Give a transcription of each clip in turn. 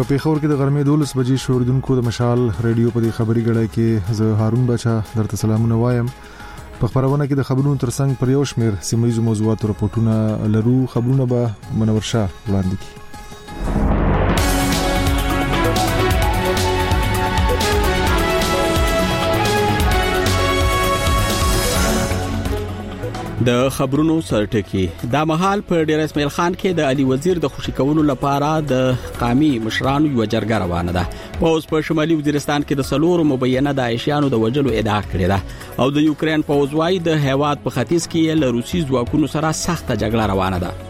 په پیښور کې د غرمې 12 بجې شوریدونکو د مشال ریډیو په خبري غړای کې زه هارون بچا درته سلامونه وایم. په خبرونه کې د خبرونو ترڅنګ پر یو شمېر سیمایي موضوعاتو راپورټونه لرو. خبرونه به منور شاه وړاندې کړي. د خبرونو سرټکی د مهال په ډیر اسماعیل خان کې د علي وزیر د خوشی کولو لپاره د قامي مشرانو یو جرګه روانه ده. پوز په شمالي وزیرستان کې د سلور مبینه د عایشانو د وجلو ادعا کړې ده او د یوکرين پوز وايي د هیواد په ختیځ کې له روسي ځواکونو سره سخته جګړه روانه ده.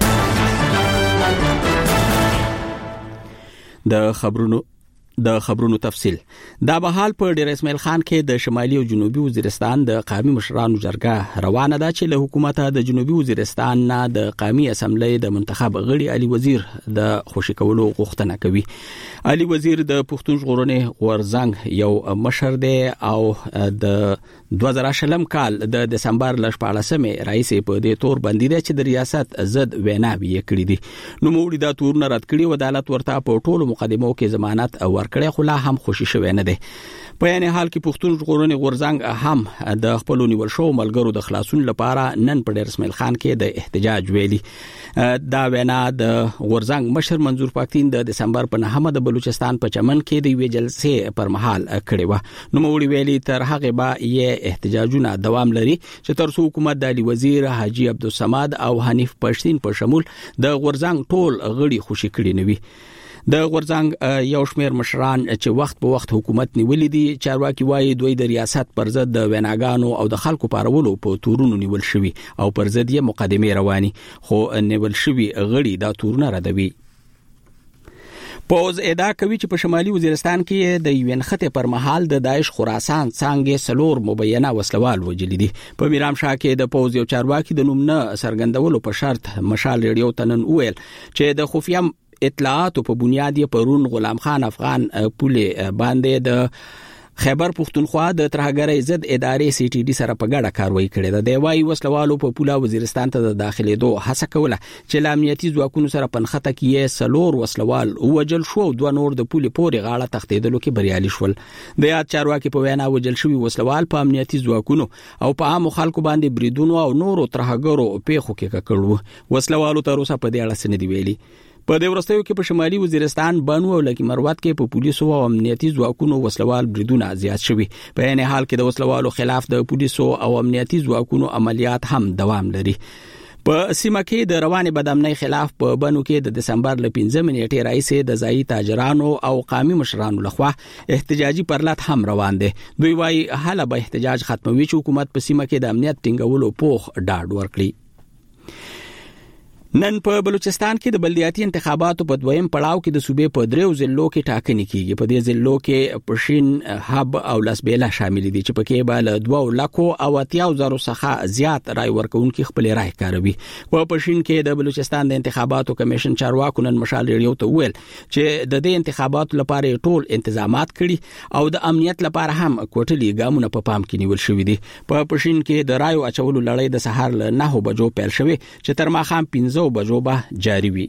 د خبرونو تفصيل دا بهال په ډیر اسماعیل خان کې د شمالي او جنوبي وزیرستان د قامي مشرانو جرګه روانه ده چې له حکومت د جنوبي وزیرستان نه د قامي اسمبلی د منتخب غړي علي وزیر د خوشی کولو غوښتنه کوي. علي وزیر د پښتون ژغورنې غورزنګ یو مشر دی او د 2000 کال د دسمبر ل 14مې رئیس په دې تور باندې دی چې د ریاست ضد ویناوي کړې دي. نو موږ دا تورونه رد کړی و عدالت ورته په ټولو مقدمو کې ضمانت ورکړی خو لا هم خوشی شوی نه دی. په یعنی حال کې پښتون ژغورنې غورزنګ هم د خپل نیول شو ملګرو د خلاصون لپاره نن په ډیر اسماعیل خان کې د احتجاج ویلي. دا وینا د غورزنګ مشر منظور پاکتین د دسمبر په 9 د بلوچستان په چمن کې د وی جلسې پر مهال کړي و. نو موږ ویلي تر هغه به یې احتجاجونه دوام لري چې تر څو حکومت د علي وزیر حاجی عبدالصمد او حنیف پښتین په شمول د غورزنګ ټول غړي خوشی کړي نوي. د غورزنګ یو شمېر مشران چې وخت په وخت حکومت نیولې دي چارواکي وايي دوی د ریاست پر ضد د ویناګانو او د خلکو پارولو په تورونو نیول شوی او پر ضد یې مقدمه رواني خو نیول شوی غړي دا تورونه ردوي. پوز ادعا کوي چې په شمالي وزیرستان کې د یوین خطه پر مهال د داعش خراسان څنګه سلور مبینه وسلوال وجلی دي. په میرام شاه کې د پوز یو چارواکي د نوم نه سرګندولو په شرط مشال ریډیو تنن ویل چې د خفیه اطلاعات په بنیاد یې پرون غلام خان افغان پوله باندې د خیبر پختونخوا د ترهګرۍ ضد ادارې سی ټي ډي سره په ګډه کاروایی کړې ده. د وايي وسلوالو په پوله وزیرستان ته د داخلي دوه هڅه کوله چې لامنیتي ځواکونو سره پنخته کې سلور وسلوال وجل شو او دوه نور د پوله پورې غاړه تختیدلو کې بریالي شول. د یاد چارواکي په وینا وجل شوی وسلوال په امنیتي ځواکونو او په عام خلکو باندې بریدونو او نورو ترهګرو پیښو کې کړو. وسلوالو تر اوسه په دې اړه څه نه دی ویلي. په دې ورستیو کې په شمالي وزیرستان بانو او لکی مروت کې په پولیسو او امنیتي ځواکونو وسلوال بریدونه زیات شوي. په یعنی حال کې د وسلوالو خلاف د پولیسو او امنیتي ځواکونو عملیات هم دوام لري. په سیمه کې د رواني بدامنۍ خلاف په بانو کې د دسمبر ل 15 نیټې رئیس د ځایي تاجرانو او قامي مشرانو لخوا احتجاجي پرلط هم روان دي. دوی وايي حاله به احتجاج ختموي چې حکومت په سیمه کې د امنیت ټینګولو پوخ ډاډ ورکړي. نن په بلوچستان کې د بلدیاتي انتخاباتو په دویم پړاو کې د صوبې په دریو ضلعو کې ټاکنې کیږي. په دې ضلعو کې پښین، حب او لاسبیلا شامل دي چې پکې به له 2,80,000 څخه زیات رای ورکوونکي خپل رای کاروي. په پښین کې د بلوچستان د انتخاباتو کمیشن چارواکو نن مشال ریډیو ته ویل چې د دې انتخاباتو لپاره ټول تنظیمات کړي او د امنیت لپاره هم کوټلي ګامونه په پام کې نیول شوې دي. په پښین کې د رای اچولو لړۍ د سهار له 9 بجو پیل شوه چې تر ماښام 15 بجو به جاری وي.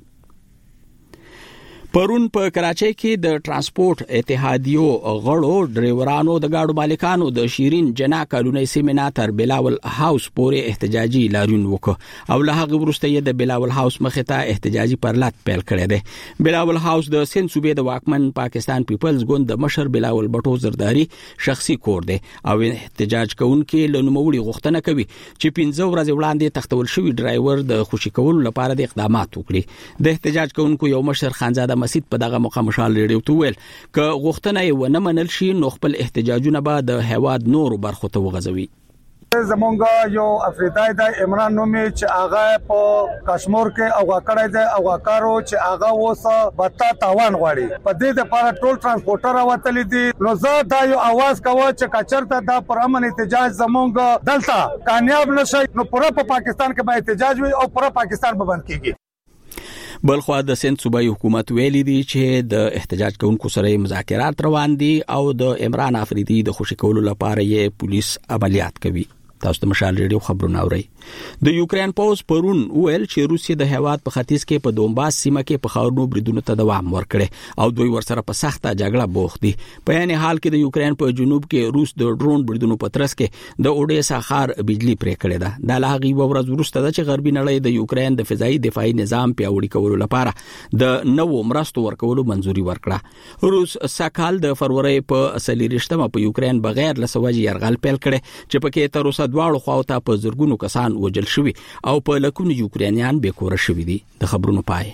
پرون په کراچۍ کې د ترانسپورت اتحادیو غړو ډرایورانو د گاډو مالکانو د شیرین جنا کالونی سیمینار تر بلاول هاوس پورې احتجاجي لاریون وکړ او له هغه وروسته یې د بلاول هاوس مخې ته احتجاجي پرلط پیل کړی دی. بلاول هاوس د سند صوبې د واکمن پاکستان پیپلز ګوند د مشر بلاول بټو زرداری شخصي کور دی او احتجاج کوونکي له نوموړي غوښتنه کوي چې 15 ورځې وړاندې تختول شوی ډرایور د خوشی کولو لپاره د اقدامات وکړي. د احتجاج کوونکو یو مشر خانزاده مسید په دغه موقع مشال ریډیو ته ویل ک غوښتنه یې ونه منل شي نو خپل احتجاجونه به د هواد نور برخو ته وغځوي. زمونږ یو افریدای د عمران نومي چې هغه په کشمیر کې اوغه کړی دی اوغه کارو چې هغه وسه بتا تاوان غواړي. په دې لپاره ټول ترانسپورټر راوتلی دي. نو زه دا یو आवाज کوم چې کچرته دا پر امن احتجاج زمونږ دلته کامیاب نشي نو پوره په پاکستان کې به احتجاج وي او پوره پاکستان به بند کیږي. بلخوا د سند صوبایي حکومت ویلي دي چې د احتجاج کوونکو سره مذاکرات روان دي او د عمران افریدي د خوشی کولو لپاره یې پولیس عملیات کوي. تاسو د مشال ریډیو خبرونه اورئ. د یوکرين پوز پرون ویل چې روسیه د هیواد په ختیځ کې په دومباس سیمه کې په خاورونو بریدونو ته دوام ورکړي او دوی ورسره په سخته جګړه بوخت دي. په یعنی حال کې د یوکرين په جنوب کې روس د ډرون بریدونو په ترڅ کې د اوډیسا ښار بجلی پرې کړې ده. د لاغي ورځ وروسته چې غربي نړۍ د یوکرين د فضائي دفاعي نظام پیاوړي کولو لپاره د نوو مرستو ورکولو منځوري ورکړه. روس سکهال د فروری په 23 په یوکرين بغیر لسوجي يرغل پیل کړي چې پکې تر اوسه دواړو خواو ته په زرګونو کسان وجل شوي او په لکونو یوکرانیان بیکوره شوي دي. د خبرونو پای.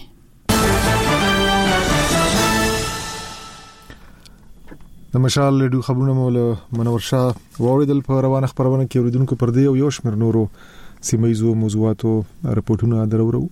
د مشال ریډیو خبرونه مولا منور شاه ووریدل په روانه خبرونه کې اوریدونکو پر دی او یو شمېر نورو سیمایزو موضوعاتو رپورټونه درورو.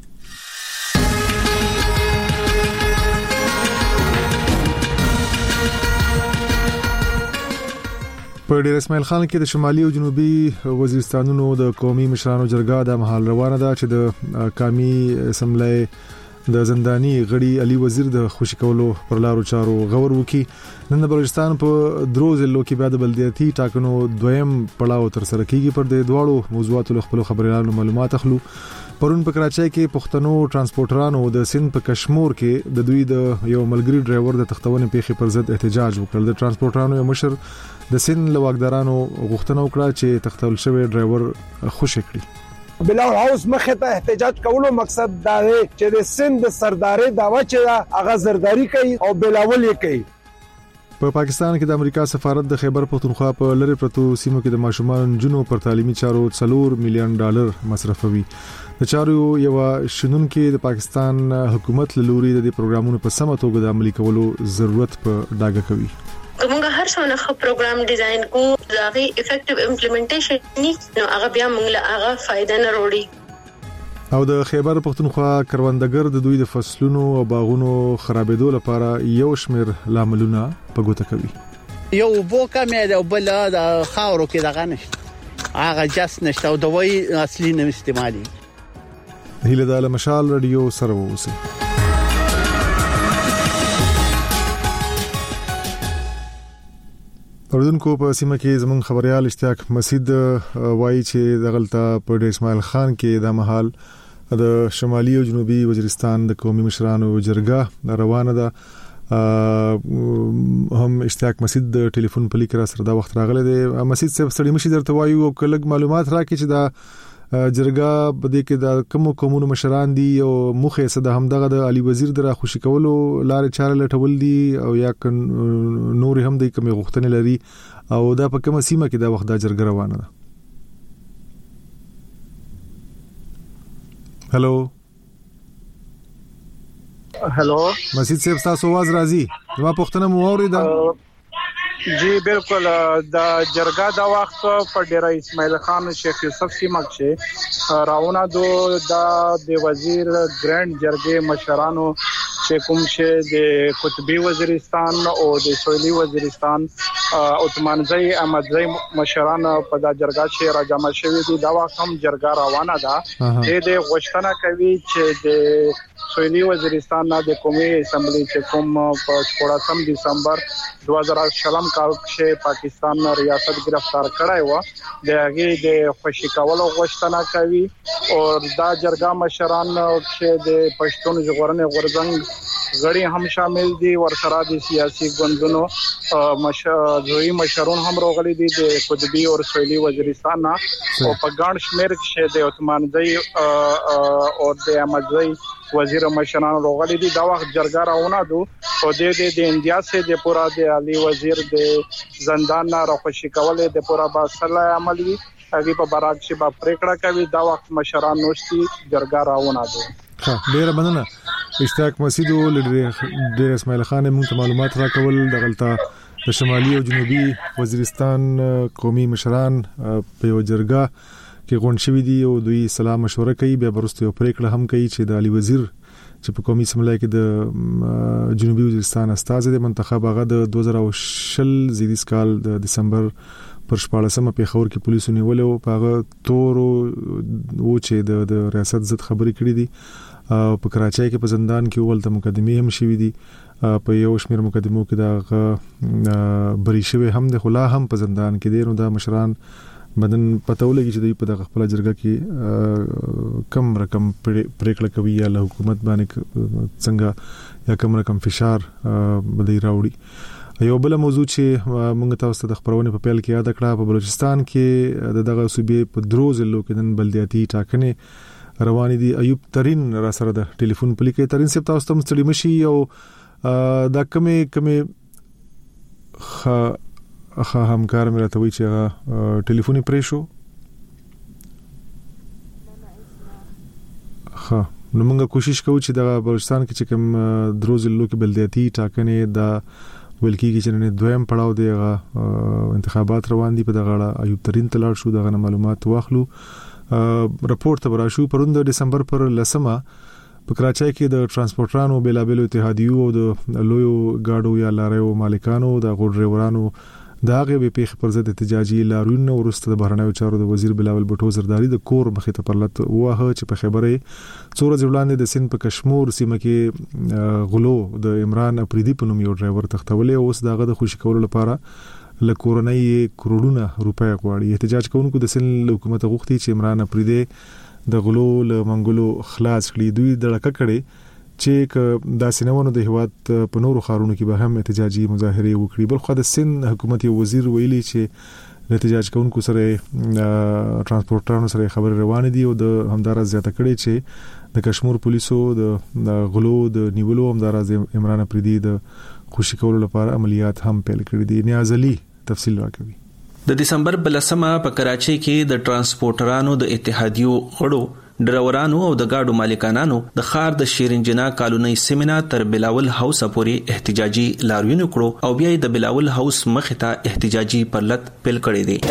په ډیر اسماعیل خان کې د شمالي او جنوبي وزیرستانونو د قومي مشرانو جرګه د محل روانه ده چې د قومي اسمبلی د زنداني غړي علي وزیر د خوشی کولو پر لارو چارو غور وکي. نن د بلوچستان په درو ضلعو کې بعد بلدیاتي ټاکنو دویم پړاو تر سره کیږي. پر د دواړو موضوعاتو خپل خبريالانو معلومات اخلو. پرون په کراچۍ کې پښتنو ترانسپورټرانو د سند په کشمور کې د دوی د یو ملګری ډرایور د تختونې پیښې پر ضد احتجاج وکړ. د ترانسپورټرانو یو مشر د سند لواګدارانو غوښتنه وکړه چې تختول شوی ډرایور خوشی کړي. بلاو هاوس مخه ته احتجاج کولو مقصد دا دی چې د سند سرداري داوا چې هغه زرداری کوي او بلاول یې کوي. په پاکستان کې د امریکا سفارت د خیبر پختونخوا په لری پرتو سیمو کې د ماشومان جنو پر تعلیمي چارو $4 ملیون مصرفوي. د چارو یو شنن کې د پاکستان حکومت له لوري د پروګرامونو په سمه توګه د عملي کولو ضرورت په ډاګه کوي. موږ هر څونه خو پروګرام ډیزاین کو ځاغي افیکټیو امپلیمنټیشن نو هغه بیا موږ له هغه فائدہ نه وروړي. او د خیبر پختونخوا کروندګر د دوی د فصلونو او باغونو خرابېدو لپاره یو شمېر لاملونه په ګوته کوي. یو بوکا مې د بل د خاورو کې دغه نشته هغه جس نشته او دوی اصلي نه استعمالي. هیله د مشال رادیو سره ووسی. اوردونکو په سیمه کې زمون خبريال اشتیاق مسجد وایي چې د غلطه په ډیر اسماعیل خان کې د محل د شمالي او جنوبي وزیرستان د قومي مشرانو جرګه روانه ده. هم اشتیاق مسجد د ټلیفون په لیک را سره دا وخت راغله دی. مسجد صاحب ستړي مشي درته وایو او کله معلومات راکړي چې دا جرګه بده کې د کوم قومونو مشران دي او مخه صد همدغه د علي وزیر د خوشی کولو لارې چارې لټول دي او یا نور هم د کوم غوښتنې لري او دا په کومه سیمه کې دا وخت د جرګه روانه ده. هلو مسجد صاحب تاسو आवाज راځي ما پښتنه مو اوریدا؟ جی بالکل د جرګه د وخت په ډیره اسماعیل خان شیخ یوسف سیمه کې راونه د وزیر ګرند جرګې مشرانو چې کوم چې د قطبی وزیرستان او د سویلی وزیرستان عثمانزی احمدزی مشران په د جرګه چې راجمع شوی دي دا وخت هم جرګه روانه ده. د غوښتنه کوي چې د سویلی وزیرستان د قومي اسمبلی چې کوم په 14 دسمبر 2016 کال کې پاکستان ریاست گرفتار کړای و د هغه د خوشی کولو غوښتنه کوي او دا جرګه مشران چې د پښتون ژغورنې غورځنګ غړي هم شامل دي ورسره د سیاسي ګوندونو مشروعي مشرون هم راغلي دي د قطبی او سویلی وزیرستان او په ګڼ شمېر کې د عثمانزی او د احمدزی وزیر مشران راغلي دي. دا وخت جرګه راونه دو او د انډیا سه د پورا د علي وزیر د زندان را خوشی کوله د پورا باصله عملی هغه په براک شي با پریکړه کوي. دا وخت مشران نوشتي جرګه راونه دو. ډیره مننه اشتیاق مسجد ډیر اسماعیل خان موږ معلومات راکول. د غلطه د شمالي او جنوبي وزیرستان قومي مشران په جرګه کې غونډ شوي دي او دوی سلام مشوره کوي بیا برسته یو پریکړه هم کوي چې د علي وزیر چې په قومي اسمبلی کې د جنوبي وزیرستان استاد د منتخب هغه د 2020 زیدیس کال د دسمبر پر 14مه په خور کې پولیسو نیول او هغه تور او چې د ریاست ضد خبري کړې دي په کراچۍ کې په زندان کې ولته مقدمه هم شوې دي. په یو شمېر مقدمو کې دا بری شوی هم د خلا هم په زندان کې دي. نو دا مشران بدن پتاولږي چې د په خپل جرګه کې کم رقم پریکړه کوي یا له حکومت باندې څنګه یا کم رقم فشار بدای راوړي. یو بل موضوع چې موږ تاسو ته د خبرونه په پیل کې یاد کړه، په بلوچستان کې دغه صوبې په درو ضلعو کې د بلدیاتي ټاکنې روانې دي. ایوب ترين را سره د ټلیفون په لیکه ترين سپ تاسو ته مستړي مشي او دا کمه همکار مې راته وی چې ټلیفوني پرې شو. نو موږ کوشش کوو چې د بلوچستان کې چې کوم درو ضلعو کې بلدیاتي ټاکنې دا ولکې چې نن دویم پړاو دی انتخابات روان دي په دغه اړه ایوب ترين تلاړ شو دغه معلومات واخلو. رپورت ته راشو پروند دسمبر پر لسمه په کراچۍ کې د ترانسپورټرانو بیلابل اتحادیو او د لویو گاډو یا لاریو مالکانو د غوډ ډرایورانو داغه به پیښ پر ضد احتجاجي لاریون ورسته د بهرنیو چارو د وزیر بلاول بټو زرداری د کور مخې ته پرلط واه چې په خبره څوره ځوړاندې د سند په کشمیر سیمه کې غلو د عمران افریدي په نوم یو ډرایور تختولې اوس داغه د خوشی کولو لپاره لکورنۍ کروڑونه روپیا غواړي. احتجاج کوونکو د سند حکومت غوښتي چې عمران افریدي د غلو له منګلو خلاص کړي. دوی دړکه کړي چې د سینونو د هواد په نورو خارونو کې به هم احتجاجي مظاهره وکړي. بل خو د سند حکومت وزیر ویلي چې احتجاج کوونکو سره ترانسپورټرانو سره خبر روان دي او د همدار زیاته کړي چې د کشمیر پولیسو د غلو د نیولو همدار عمران افریدي د خوشی کولو لپاره عملیات هم پیل کړي دي. نیاز علي تفصیل راکوي. د دسمبر بلسمه په کراچۍ کې د ترانسپورټرانو د اتحادیو غړو ډرایورانو او د گاډو مالکانانو د خار د شیرینجنا کالونی سیمنا تر بلاول هاوس پورې احتجاجي لاریون کړو او بیا د بلاول هاوس مخې ته احتجاجي پرلط پیل کړی دی.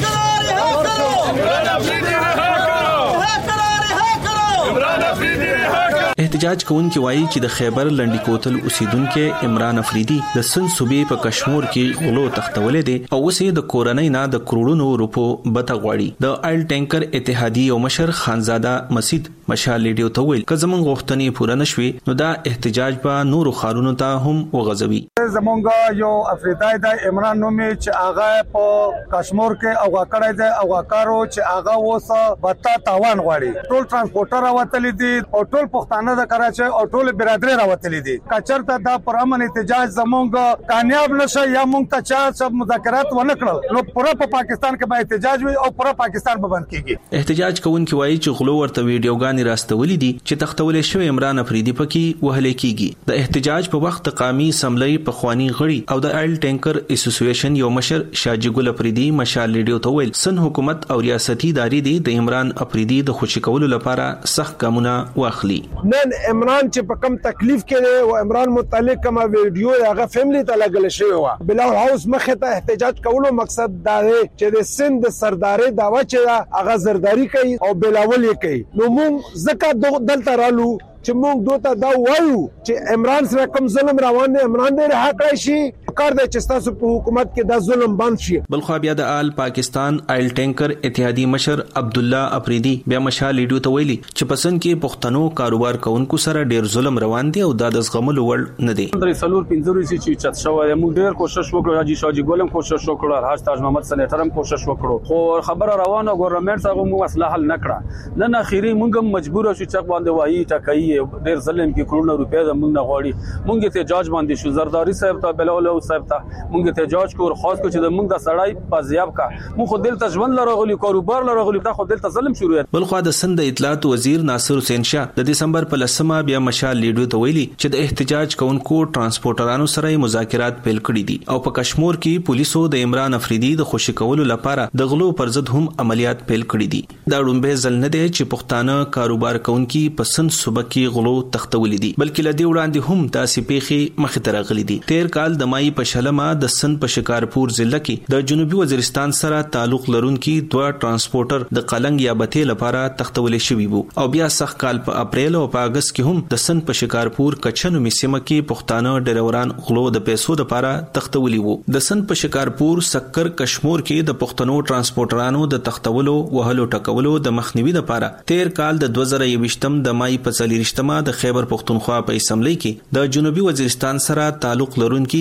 احتجاج کوونکي وایي چې د خیبر لنډی کوتل اوسیدونکو عمران افریدي د سند صوبې په کشمیر کې غلو تختولې دي او اوس د کورنۍ نه د کروڑونو روپو بته غواړي. د آیل ټینکر اتحادیې او مشر خانزاده مسید مشال لیډیو ته ویل که زمونږ غوښتنې پوره نشوي نو دا احتجاج په نورو خارونو ته هم وغځوي. زمونږ یو افریدي د عمران نومي چې هغه په کشمیر کې او کړای دی او کارو چې هغه وسه بتا تاوان غواړي. ټول ترانسپورټر راوتلي دي او ټول پښتانه د کراچۍ او ټول برادری راوتلي دي. کچرته دا پر امن احتجاج زمونږ کامیاب نشه یا مونږ ته چا سب مذاکرات ونه کړل نو پوره په پاکستان کې به احتجاج وي او پوره پاکستان به بند کیږي. احتجاج کوونکي وایي چې غلو ورته ویډیوګانې راستولې دي چې تختولې شوی عمران افریدي پکې وهلې کیږي. د احتجاج په وخت قومي اسمبلی په خواني غړي او د آیل ټینکر اسوسییشن یو مشر شاجي ګل افریدي مشال لیډیو ته ویل سن حکومت او ریاستي ادارې دي د عمران افریدي د خوشی کولو لپاره سخت ګامونه واخلي. نن عمران چې په کم تکلیف کې دی او عمران متعلق کما ویډیو هغه فیملی ته لګل شوی و بلاول هاوس مخه ته احتجاج کولو مقصد دا دی چې د سند سرداري داوا چې هغه زرداری کوي او بلاول یې کوي. نو موږ زکه دلته رالو چې موږ دوته دا وایو چې عمران سره کوم ظلم روان دی عمران دې رها کړی شي کار د چستاسو په حکومت کې دا ظلم بند شي. بل خو بیا د آل پاکستان آیل ټینکر اتحادی مشر عبد الله افریدي بیا مشال لیډیو ته ویلي چې پسند کې پښتنو کاروبار کوونکو سره ډیر ظلم روان دی او دا د زغملو وړ نه دی. درې سلور پنځوري چې چت شو موږ ډیر کوشش وکړو حاجی شاجي ګولم کوشش وکړو حاج تاج محمد سنټرم کوشش وکړو خو خبره روانه ګورنمنت څنګه مو مسله حل نکړه نن اخیری موږ مجبور شو چې باندې وایي ټکایي ډیر ظلم کې کروڑ روپیا موږ نه غواړي موږ ته احتجاج باندې شو زرداری صاحب ته بلول صاحب ته موږ ته احتجاج کو خاص کو چې موږ د سړای پازیاب کا موږ خو دلته ژوند لرغلی کاروبار لرغلی دا خو دلته ظلم شروع بل خو د سند اطلاعات وزیر ناصر حسین شاه د دسمبر په لسمه بیا مشال لیډیو ته ویلي چې د احتجاج کوونکو ترانسپورټرانو سره مذاکرات پیل کړي دي او په کشمیر کې پولیسو د عمران افریدي د خوشی کولو لپاره د غلو پر ضد هم عملیات پیل کړي دي. دا ډومبه ځل نه دی چې پښتانه کاروبار کوونکي په سند صوبه کې غلو تختولې دي بلکې لدی وړاندې هم تاسې پیخي مخ ته راغلي دي. تیر کال د مای په شلمه د سند په شکارپور ضلع کې د جنوبي وزیرستان سره تعلق لرونکي دوه ترانسپورټر د قلنګ یا بته لپاره تختولې شوی وو او بیا سخت کال په اپریل او په اگست کې هم د سند په شکارپور کچنو میسمه کې پښتانه ډرایوران غلو د پیسو لپاره تختولې وو. د سند په شکارپور سکر کشمیر کې د پښتنو ترانسپورټرانو د تختولو وهلو ټکولو د مخنیوي لپاره تیر کال د 2020 د مای په 40 د خیبر پختونخوا په اسمبلی کې د جنوبي وزیرستان سره تعلق لرونکي 1000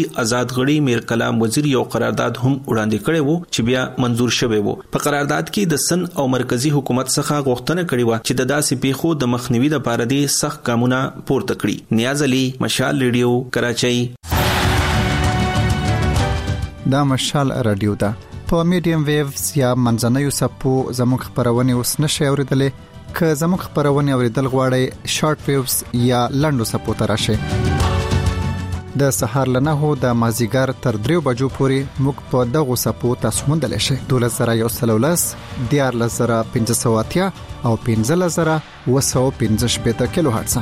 اتحاد غړي میر کلام وزیر یو قرارداد هم وړاندې کړی وو چې بیا منزور شوی وو. په قرارداد کې د سن او مرکزی حکومت څخه غوښتنه کړې و چې د داسې پیښو د مخنیوي لپاره د سخت ګامونه پورته کړي. نیاز علي، مشال ریډیو، کراچۍ. دا مشال رادیو ده په میډیم ویوز یا منځنوي سپو زموږ خبرونه اوس نشي اوریدلې. که زموږ خبرونه اوریدل غواړئ شارټ ویوز یا لنډو سپو ته راشئ. د سحر لنهو د مازیګر تر 3 بجو پورې موږ په دغه سپو تاسو موندل شئ. 12113 14580 او 15215 کیلو هرتز.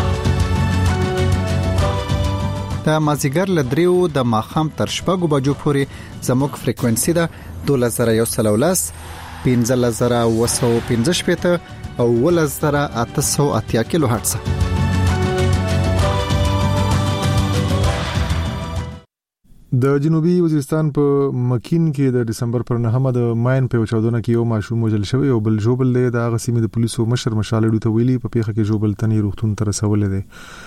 د مازیګر ل 3 د ماخام تر 4 بجو پورې زموږ فریکوئنسي ده 12113 15215 او 11880 کیلو هرتز. د جنوبي وزیرستان په مکین کې د دسمبر پر 9 د ماین په چاودنه کې یو ماشوم وژل شوی او بل جوبل دی. د غسیمې د پولیسو مشر مشالډو ته ویلي په پیښه کې جوبل تنې روغتون ته رسول دي.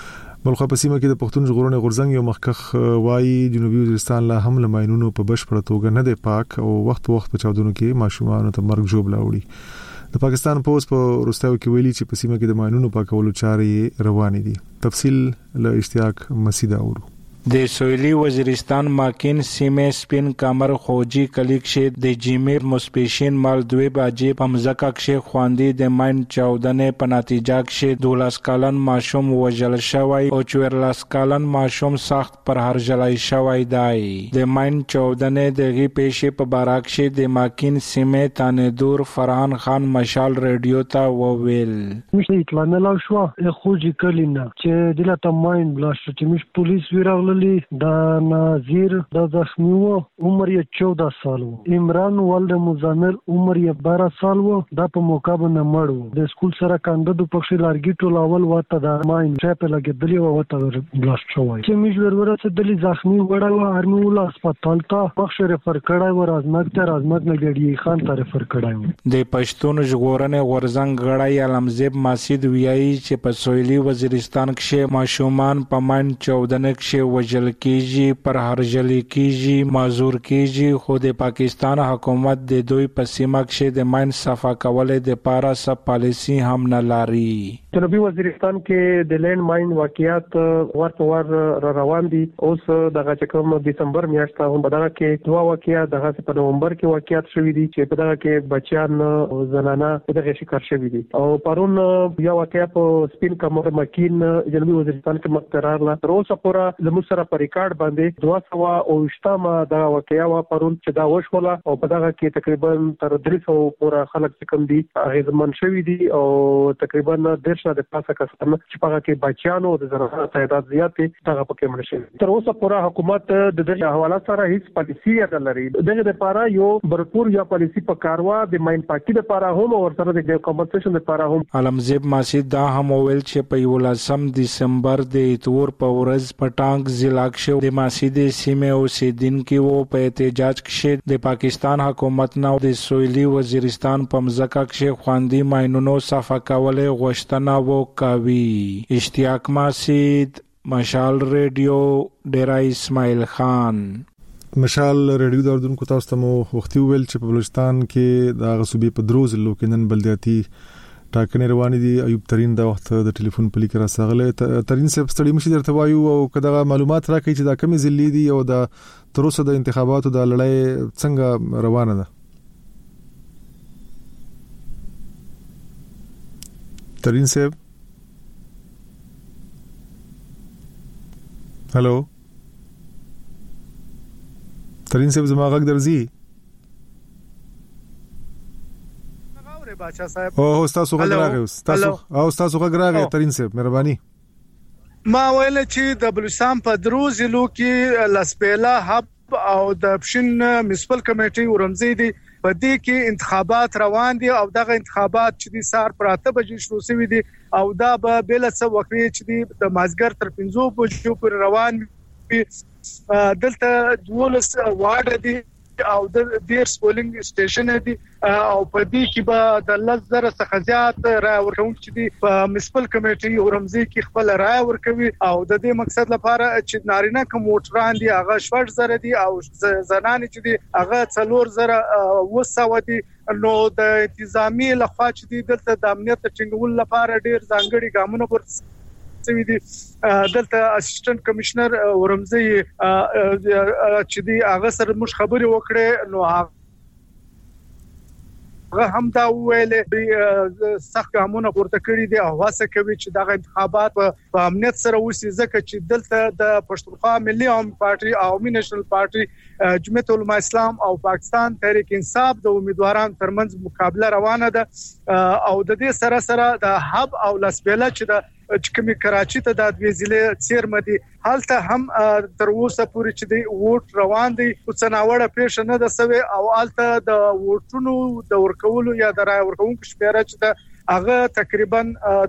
بلخ په سیمه کې د پښتون ژغورنې غورځنګ یو مخکخ وایي جنوبي وزیرستان لا هم لماینونو په بشپړه توګه نه دی پاک او وخت په چاودنو کې ماشومان ته مرګ جوبل اوړي. د پاکستان پولیس په روستاو کې ویلي چې په سیمه کې د ماینونو پاکولو چارې روانې دي. تفصیل له اشتیاق مسعود اورو. د سویلی وزیرستان ماکین سیمه سپین کامر خوجی کلیک شه د جیمیر مسپیشین مال 2 بجې په مزکا کې خواندې د ماین چاودنې په نتیجه کې 12 کلن ماشوم وژل شوی او 14 کلن ماشوم سخت پر هرجلای شوی دی. د ماین چاودنې دغه پیښې په باراک شه د ماکین سیمه تانیدور فرحان خان مشال ریډیو ته وویل. مش اطلاع ملو شو خوجی کلینا چې دلته ماین بلاست چې مش پولیس ویراغ دا ناظر دا زخمی و عمر یې 14 سال و. عمران ولد مزامل عمر یې 12 سال و. دا په موقع باندې مړ و. د سکول سره کاندو پښې لارګي ټول اول وته دا ماین چې په لګیدلی و وته بلاست شوی چې موږ ورته دلی زخمی وړای و ارمي ول هسپتال ته پښې رفر کړای و رازمګ نه ګډي خان ته رفر کړای و. د پښتون ژغورنې غورځنګ غړی علمزیب مسعود ویایي چې په سویلی وزیرستان کې ماشومان په ماین چاودنه کې وژل کیږي پر هرجل کیږي معذور کیږي. خو د پاکستان حکومت د دوی په سیمه کې د ماین صفا کولو د پاره سب پالیسی هم نه لري. جنوبي وزیرستان کې د لینډ ماین واقعیت ورته روان دي. اوس دغه کوم دسمبر میاشت هم بدغه کې دوه واقعیت دغه په نومبر کې واقعیت شوې دي چې په دغه کې بچیان او زنانه دغه شکار شوې دي. او پرون یو واقعیت په سپین کمر مکین جنوبي وزیرستان کې مقرر لا تر اوسه پورې زموږ سره په ریکارډ باندې 228 دا واقعیا و پرون چې دا وشوله او په دغه کې تقریبا تر 300 پورې خلک کم دي غیرمن شوی دي او تقریبا د د پاسه کسان چې په کې بچیانو د زنانو تعداد زیات دي دغه پکې مړ شي. تر اوسه پورې حکومت د دغه حواله سره هیڅ پالیسی نه لري. دغه لپاره یو برپور یا پالیسی په کاروا د ماین پاکي لپاره هم او سره د کمپنسیشن لپاره هم. علمزیب مسعود دا هم ویل چې په 18 دسمبر د اتور په ورځ پټانګ ضلع کې د ماسیدي سیمه اوسیدونکو وو په احتجاج کې د پاکستان حکومت نو د سویلی وزیرستان په مزکا کې خواندې ماینونو صفا کول غوښتنه وکوي. اشتیاق مسعود، مشال ریډیو، ډیرا اسماعیل خان. مشال ریډیو دردونکو تاسو ته مو وختي ویل چې په بلوچستان کې د غصوبې په دروز لوکینن بلدیاتي ټاکنې روانې دي. ایوب ترين دا وخت د ټلیفون په لیکره ساغله ترين صاحب ستړي مشي درته وایو او کدا معلومات راکړي چې دا کمی ځلې دي او د تروسه د انتخاباتو د لړۍ څنګه روانه ده. ترين صاحب هلو ترين صاحب زما غږ درځي؟ باچا صاحب او تاسو غږ راغی تاسو غږ راغی ترين صاحب مهرباني. ما ویل چې د بلوچستان په دروز ضلع کې لسپیلا هب او د پښین میونسپل کمیټي ورمزي دي په دې کې انتخابات روان دي او دغه انتخابات چې د سار پراته بجې شروع شوي دي او دا به بل څه وخت چې د مازګر تر 15 بجو پر روان دي. دلته 12 وارډ دي او د ډیر پولینګ سټیشن دي او په دې کې به د 10,000 څخه زیات رای ورکوونکي چې دي په میونسپل کمیټي ورمزي کې خپل رای ورکوي او د دې مقصد لپاره چې نارینه کوم ووټران دي هغه 4,000 دي او زنان چې دي هغه 4,000 دي. نو د انتظامی لخوا چې دي دلته د امنیت ټینګول لپاره ډیر ځانګړي ګامونه پورته دي. دلته اسسټنټ کمشنر ورمزي چې دي هغه سره موږ خبرې وکړې نو هغه هم دا ویلې سخت ګامونه پورته کړی دي او واسه کوي چې دغه انتخابات په امنیت سره وشي ځکه چې دلته د پښتونخوا ملي عوامي پارټي او عوامي نېشنل پارټي جمعیت علماء اسلام او پاکستان تحریک انصاف د امیدوارانو ترمنځ مقابله روانه ده او د دې سره سره د هب او لاسبيله چې د کومي کراچي ته د دوی ضلع چیرمن دي حالته هم تر اوسه پورې چې دی ووټ روان دي او څناوړه پیښ نه ده سوي او حالته د ووټونو د ورکولو یا د رای ورکوونکو شمیره چې د هغه تقریبا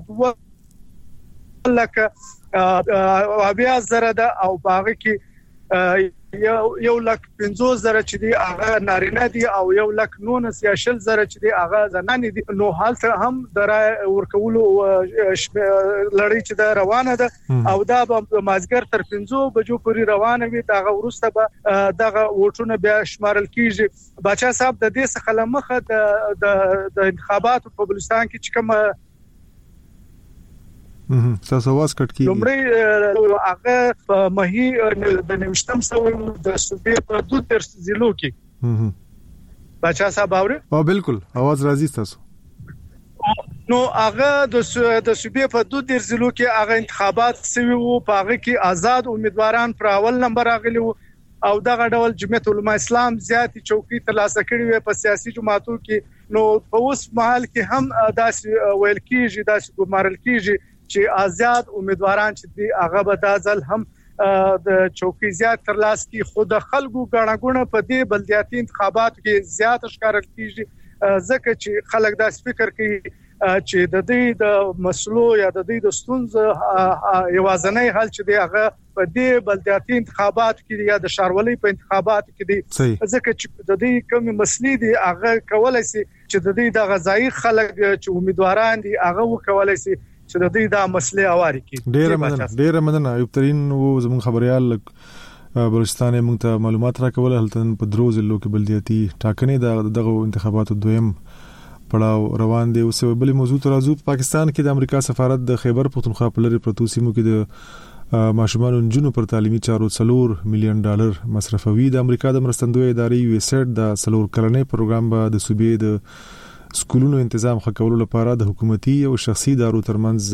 2 لکه بیا زره ده او باغ کې 1,50,000 چې دی هغه نارینه دي او 1,19,000 چې دی هغه زنانه دي. نو حالته هم د رای ورکولو لړۍ چې د روانه ده او دا به مازګر تر 5 بجو پورې روانه وي. دغه ورسته به دغه ووټونه بیا شمارل کیږي. بچا صاحب د دې څخه لمخه د انتخاباتو په بلوچستان کې چې کوم تاسو واس کټ کی لمړی هغه په مهي د نوښتم سوي د صوبې په 2 ضلعو کې بچا صاحب اوري او بالکل आवाज راځي تاسو نو هغه د صوبې په 2 ضلعو کې هغه انتخابات سوي وو په هغه کې آزاد امیدواران پر اول نمبر راغلي وو او دغه ډول جمعیت علماء اسلام زیاتې چوکۍ ترلاسه کړې وي په سیاسي جماعتو کې. نو په اوس مهال کې هم داسې ویل کیږي داسې ګمارل کیږي چې آزاد امیدواران چې دی هغه به د ځل هم د چوکۍ زیات ترلاسه کی خود خلکو غاڼګونه په دې بلدیاتي انتخاباتو کې زیات ښکارل کیږي ځکه چې خلک دا فکر کوي چې د دې د مسلو یا د دې د ستونزو یوازنۍ حل چې دی هغه په دې بلدیاتي انتخاباتو کې یا د شارولۍ په انتخاباتو کې دی ځکه چې د دې کوم مسلې دی هغه کولای شي چې د دې د غذایی خلک چې امیدواران دي هغه وکولای شي چې د دې د مسلې اواري کې. ډېر مننه ایوب ترين وو زموږ خبريال بلوچستان موږ ته معلومات راکول هلته په درو ضلعو کې بلدیاتي ټاکنې دغه انتخاباتو دویم پړاو روان دي. اوس بل موضوع ترازو پاکستان کې د امریکا سفارت د خیبر پختونخوا په لری پروتو سیمو کې د ماشومان جنونو پر تعلیمي چارو $4 مليون مصرفوي. د امریکا د مرستندوی ادارې یو اس ایډ د سلور کلنې پروګرام به د صوبې د سکولونو تنظیم خکولو لپاره د حکومتي او شخصي ادارو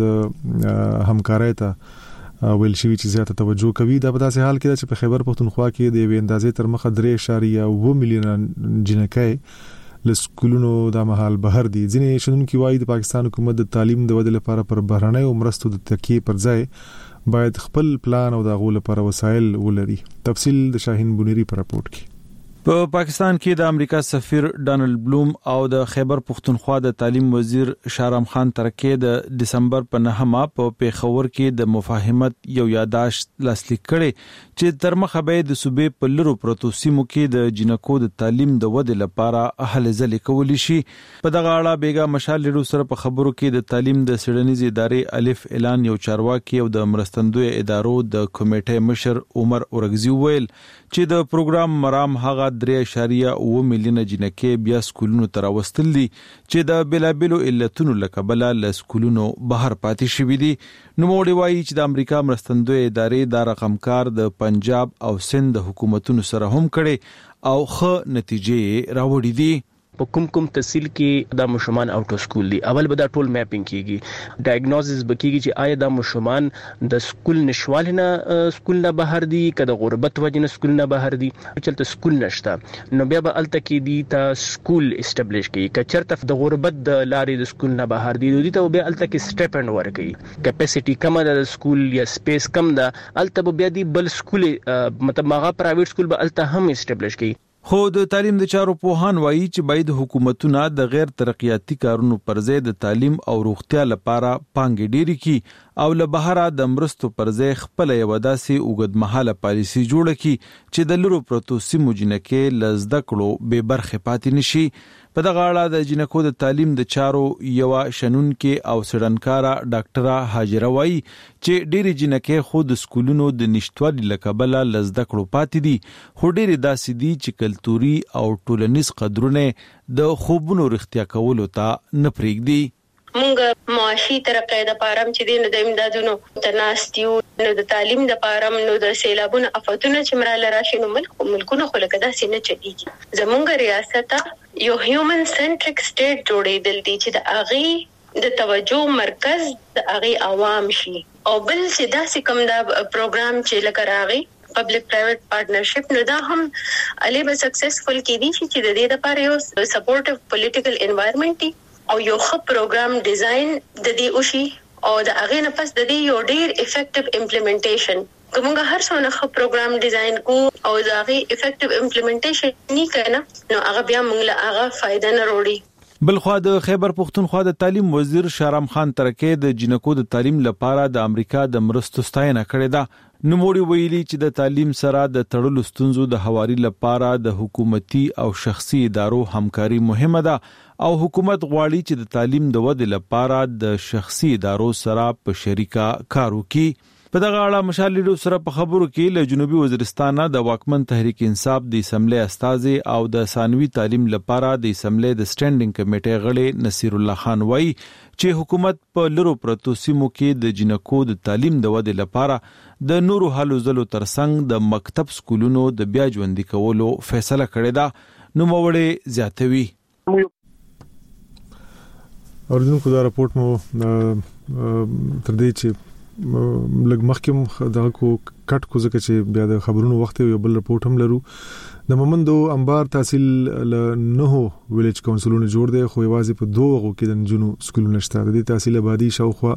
ترمنځ همکارۍ ته ویل شوی چې زیاته توجه کوي. دا په داسې حال کې چې په خیبر پختونخوا کې د یوې اندازې تر مخه 3.1 ملیون جنکۍ لسکولونو د مهال بهر دي. ځینې شنونکي وایي د پاکستان حکومت د تعلیم د ودې لپاره پر بهرنۍ او مرستو د تکیه پر ځای باید خپل پلان او د غول لپاره وسایل ولري. تفصیل د شاهین بونيري پر راپورټ کې. په پاکستان کې د امریکا سفیر ډانلډ بلوم او د خیبر پختونخوا د تعلیم وزیر شارم خان ترکه د دسمبر په 9 په پیښور کې د مفاهمت یو یاداشت لاسلیک کړي چې تر مخه به د صوبې په لرو پروتو سیمو کې د جنکو د تعلیم د ودې لپاره هلې ځلې کولی شي. په دغه اړه بیګا مشال لرو سره په خبرو کې د تعلیم د سړنیز ادارې الف اعلان یو چارواکي او د مرستندوی ادارو د کمیټې مشر عمر اورګزی ویل چې د پروګرام مرام هغه 3.9 ملیون جنکې بیا سکولونو ته راوستل دي چې د بلابلو علتونو لکبله له سکولونو بهر پاتې شوي دي. نو موږ وایي چې د امریکا مرستندوی ادارې دا رقم کار د پنجاب او سند حکومتونو سره هم کړي او ښه نتیجې راوړي دي. په کوم تحصیل کې د مشمان اوټو سکول دي اول به دا ټول میپینګ کیږي ډایګنوزس بکیږي چې آیا د مشمان د سکول نشوال نه سکول نه بهر دي کده غربت وجنه سکول نه بهر دي چلته سکول نشته نو بیا به الته کې دي ته سکول اسټابلیش کی کچرته د غربت د لارې د سکول نه بهر دي دي ته بیا الته کې سټیپند ورکړي کیپاسټي کم ده د سکول یا سپیس کم ده الته بیا دي بل سکول مطلب ماغه پرایویټ سکول به الته هم اسټابلیش کی. خو د تعلیم د چارو پوهان وایي چې باید حکومتونه د غیر ترقیاتي کارونو پر ځای د تعلیم او روغتیا لپاره پانګې ډېری کړي او له بهره د مرستو پر ځای خپل یو داسې اوږدمهاله پالیسي جوړه کړي چې د لرو پروتو سیمو جنکې له زده کړو بې برخې پاتې نشي. په دغه اړه د جنکو د تعلیم د چارو یو شنونکې او څېړنکاره ډاکټره هاجره وایي چې ډېرې جنکې خو د سکولونو د نشتوالي له کبله له زده کړو پاتې دي، خو ډېرې داسې دي چې کلتوري او ټولنیز قدرونه د خوبونو رښتیا کولو ته نه پرېږدي. مونږ معاشي ترقۍ د پارم چې دین د امدادونو تناستیو نو د تعلیم د پارم نو د سیلابونو افتونه چې مراله راشي نو ملکونه خو لکه داسې نه چلیږي. زمونږ ریاست یو هیومن سنټریک سټیټ جوړېدل دي چې د اغي د توجه مرکز د اغي عوام شي او بل چې داسې کوم دا پروګرام چې لکه راغی پبلک پرایویټ پارټنرشپ نو دا هم علي به سکسسفل کېدی چې د دې لپاره یو سپورټیو پولیټیکل انوایرنمنت او یو ښه پروګرام ډیزاین د دې اوشي او د هغه نه پس د دې یو ډیر افیکټیو امپلیمنټیشن کومه هر څونه ښه پروګرام ډیزاین کو او د هغه افیکټیو امپلیمنټیشن نه کنا نو هغه بیا موږ له هغه فائدہ نه وروړي. بلخوا د خیبر پختونخوا د تعلیم وزیر شهرام خان ترکه د جنکو د تعلیم لپاره د امریکا د مرستو ستاینه کړې ده. نوموړي ویلي چې د تعلیم سره د تړلو ستونزو د هواري لپاره د حکومتي او شخصي ادارو همکاري مهمه ده او حکومت غواړي چې د تعلیم د ودې لپاره د شخصي ادارو سره په شریکه کار وکړي. په دغه اړه مشال لیډو سره په خبرو کې له جنوبي وزیرستان د واکمن تحریک انصاف د اسمبلی استازي او د ثانوي تعلیم لپاره د اسمبلی د سټینډینګ کمیټې غړي نصیر الله خان وایي چې حکومت په لرو پرتو سیمو کې د جنکو د تعلیم د ودې لپاره د نورو هلو ځلو ترڅنګ د مکتب سکولونو د بیا ژوندي کولو فیصله کړې ده. نو موړې زیاتوي. اوریدونکو دا راپورټ مو تر دې چې لږ مخکې دغه کو کټ کو ځکه چې بیا د خبرونو وخت یو بل راپورټ هم لرو. د مومندو انبار تحصیل له 9 ویلیج کونسلونو جوړ دی خو یوازې په 2 کې د جنو سکولونه شته. د دې تحصیل آبادی شاوخوا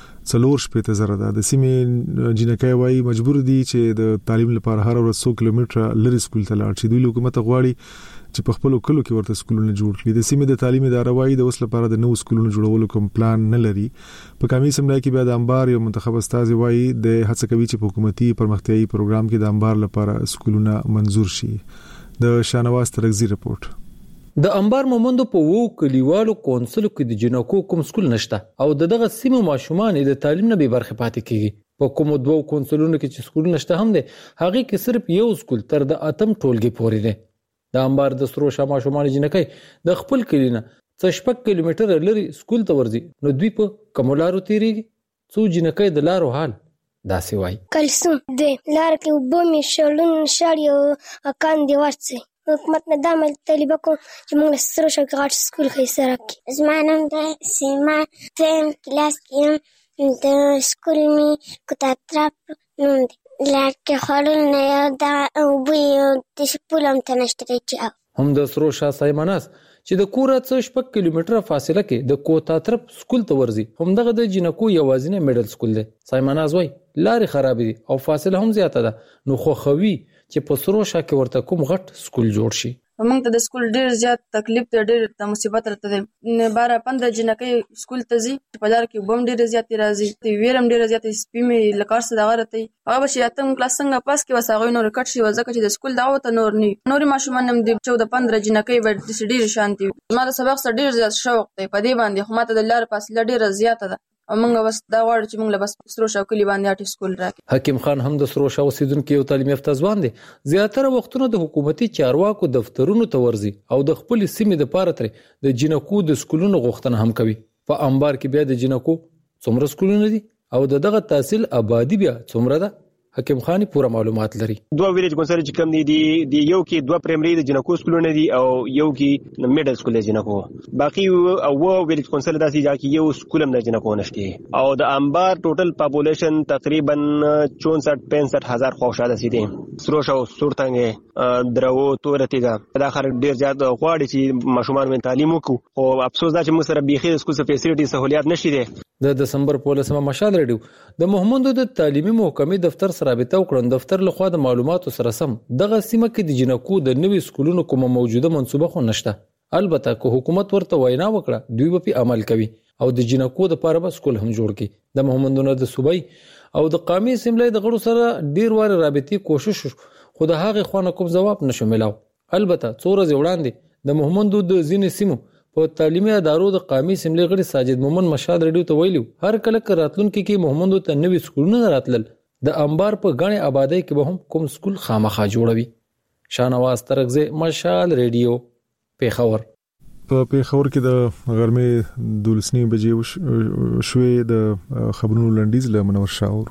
4.0 ده. د سیمې جنکای وای مجبور دي چې د تعلیم لپاره هر ورځ 100 کیلومتره لري سکول ته لاړ شي. دوی حکومت غواړي چې په خپل کلو کې ورته سکولونه جوړ کړي. د سیمې د تعلیم اداره وایي د اوس لپاره د نو سکولونو جوړولو کوم پلان نه لري. په کمی سملای کې بیا د انبار یو منتخب استازي وایي د هڅه کوي چې په حکومتي پرمختیايي پروګرام کې د انبار لپاره سکولونه منزور شي. د شانواز ترغزي رپورت. د انبار مومندو په وو کلیوالو کونسل کې د جنکو کوم سکول نشته او دغه سیمه ماشومان د تعلیم نه به برخه پاتې کیږي. په کوم 2 کونسلونو کې چې سکول نشته هم دي هغه کې صرف یو سکول تر د اتم ټولګي پورې دی. د انبار د سرو شاه ماشومان جنکې د خپل کلینه 6 کیلومتر لري سکول ته ورځي نو دوی په کوملارو تیریږي. څو جنکې د لارو حال داسې وای کلسوم د لار کې وبومي شړون شړیو اکان دی ورڅي حکومت نه دامل طالبه کو چې موږ سره شو غاټ سکول کې سره کې زمانم د سیما تم کلاس کې د سکول می کوتاتراپ نوم لکه خلل نه دا او بي د سپولم تنشتري چې هم د سرو شاه سایماناس چې د کوره 6 کیلومتره فاصله کې د کوتاترپ سکول ته ورځي هم دغه د جنکو یوازینی میډل سکول دی. سایماناس وای لارې خراب دي او فاصله هم زیاته ده نو خو خوي چې په سرو شاه کې ورته کوم غټ سکول جوړ شي. موږ ته د سکول ډیر زیات تکلیف ته ډیر د مصیبت راته دي. 12-15 جنکې سکول ته ځي په لار کې بم ډیر زیات راځي ویرم ډیر زیات سپیمې لکار څه دغه راته هغه بشي اتم کلاس څنګه پاس کې وساغوي نور کټ شي وځکه چې د سکول دعوت نور نه نور ماشومان هم د 14-15 جنکې ور ډیر شانتي ما د سبق سره ډیر زیات شوق دی په دې باندې خو ماته د لار فاصله ډیر زیاته ده او موږ بس دا وړ چې موږ له بس سرو شاو کلی باندې اټ سکول راکې. حکیم خان هم د سرو شاو اوسیدونکو یو تعلیم یافته ځوان دی. زیاتره وختونه د حکومتي چارواکو دفترونو ته ورځي او د خپل سیمې د پاره تر د جنکو د سکولونو غوښتنه هم کوي. په انبار کې بیا د جنکو څومره سکولونه دي او دغه تحصیل آبادی بیا څومره ده حکیم خان پورا معلومات لري. 2 ویلیج کونسل چې کم دي یو کې 2 پرایمري د جنکو سکولونه دي او یو کې میډل سکول دی جنکو باقي او ویلیج کونسل داسې ځکه چې یو سکول هم د جنکو نشته او د انبار ټوټل پاپولیشن تقریبا 64-65 هزار خوشاله سي دي. سرو شاو سورتنګ درو تورتیګه دا خر ډیر زیات غواړي چې ماشومان من تعلیم وکړو او افسوس دا چې موږ سره بيخي سکول فیسیلیټي سہولیات نشي دي. د دسمبر په 15 مشال رډیو د محمدو د تعلیمي محکمې دفتر سره رابطه وکړن. دفتر له خوا د معلوماتو سره سم دغه سیمه کې د جنکو د نوي سکولونو کومه موجوده منصوبه خو نشته البته که حکومت ورته وینا وکړه دوی به عمل کوي او د جنکو د لپاره به سکول هم جوړ کړي. د محمد نور د صوبای او د قومي اسمبلی د غړو سره ډیر واره رابطي کوشش خو د هغه خوانه کوم جواب نشو ملاو. البته څو ورځې وړاندې د محمد د ځینې سیمو په تعلیمي ادارو د قومي اسمبلی غړي ساجد مومن مشاد رادیو ته ویلو هر کله راتلونکي کې محمد ته نوې سکولونه راتلل د انبار په غني آبادی کې به هم کوم سکول خامخا جوړوي. شانواز ترغزه مشال رادیو پیښور. په پیښور کې د غرمې 12 بجې شوې د خبرونو لنډیز له منور شاور.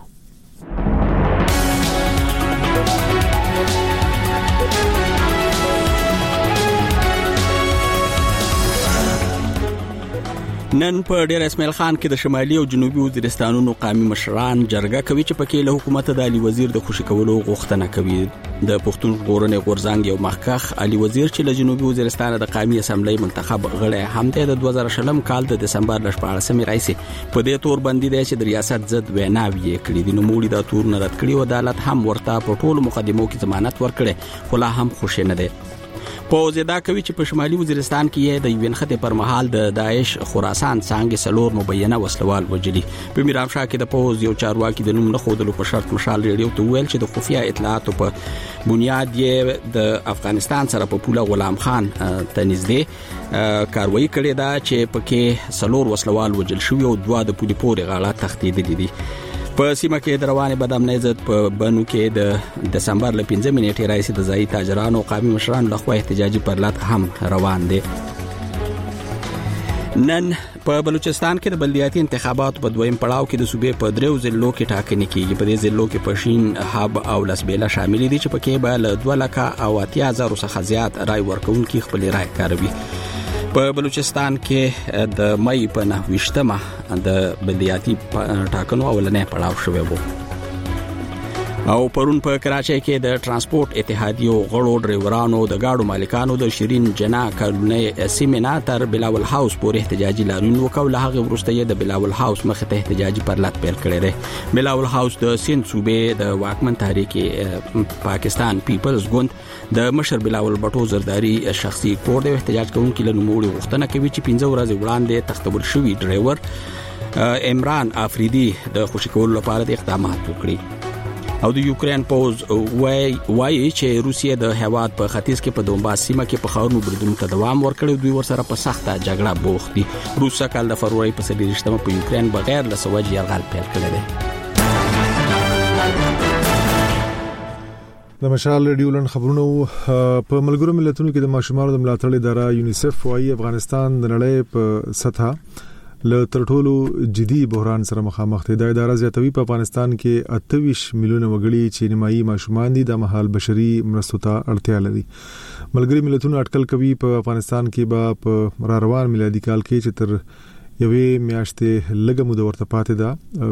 نن په ډیر اسماعیل خان کې د شمالي او جنوبي وزیرستانونو قومي مشران جرګه کوي چې پکې له حکومت د علي وزیر د خوشی کولو غوښتنه کوي. د پښتون ژغورنې غورځنګ یو مخکخ علي وزیر چې له جنوبي وزیرستان د قومي اسمبلی منتخب غړی هم د 2020 کال د دسمبر 14 رئیس په دې تور باندې دی چې د ریاست ضد ویناوی کړې دي. نو موږ دا تور نه رد کړی او عدالت هم ورته په ټولو مقدمو کې ضمانت ورکړي خو لا هم خوشی نه دی. پوز دا کوي چې په شمالي وزیرستان کې د یوین خطه پر مهال د داعش خراسان څنګه سلور مبینه وسلوال وجلی. په میرامشاه کې د پوز یو چارواکي د نوم نه خودلو په شرط مشال ریډیو ته ویل چې د خفیه اطلاعاتو په بنیاد یې د افغانستان سره په پوله غلام خان ته نږدې کاروایی کړې ده چې پکې سلور وسلوال وجل شوی او دوه د پولی پورې غاړه تختیدلې دي. په سیمه کې د روانې بدامنۍ ضد په بنو کې د دسمبر ل 15 منېټې راځي د ځای تاجرانو او قومي مشرانو لخوا احتجاجي پرلط هم روان دي. نن په بلوچستان کې د بلدیاتي انتخاباتو په دویم پړاو کې د صوبې په دریو ضلعو کې ټاکنې کیږي. په دې ضلعو کې پښین، حب او لسبیله شامل دي چې پکې به له 2,80,000 څخه زیات رای ورکوونکي خپل رای کاروي. په بلوچستان کې د مې په 9 د بلدیاتي ټاکنو اولنې پړاو شوی وو. او پرون په کراچۍ کې د ترانسپورت اتحادیو غړو ډرایورانو د گاډو مالکانو د شیرین جنا کلونې سیمینا تر بلاول هاوس پورې احتجاجي لاریون وکول. هغه وروسته د بلاول هاوس مخې ته احتجاجي پرلط پیل کړی دی. بلاول هاوس د سند صوبې د واکمن تحریک پاکستان پیپلز ګوند د مشر بلاول بټو زرداری شخصي کور د احتجاج کوونکو له نوموړي غوښتنه کوي چې 15 ورځې وړاندې تختبر شوی ډرایور عمران افریدي د خوشی کولو لپاره د اقدامات وکړي. او د یوکرين پوز وایي چې روسیه د هواد په ختیځ کې په دونباس سیمه کې په خاورونو بریدونو ته دوام ورکړي. دوی ورسره په سخته جګړه بوخت دي. روسیا کال د فروری په 23 په یوکرين بغیر له سوج یرغل پیل کړی دی. د مشال رادیو لن خبرونه په ملګرو ملتونو کې د ماشومانو د ملاتړ اداره یونیسف وايي افغانستان د نړۍ په سطح له ترټولو جدي بحران سره مخامخ دی. د اداره زیاتوي په افغانستان کې 28 میلیونه وګړي چې نیمایي ماشومان دي د مهال بشري مرستو ته اړتیا لري. ملګری ملتونو اټکل کوي په افغانستان کې به په را روان میلادي کال کې چې تر یوې میاشتې لږه موده ورته پاتې ده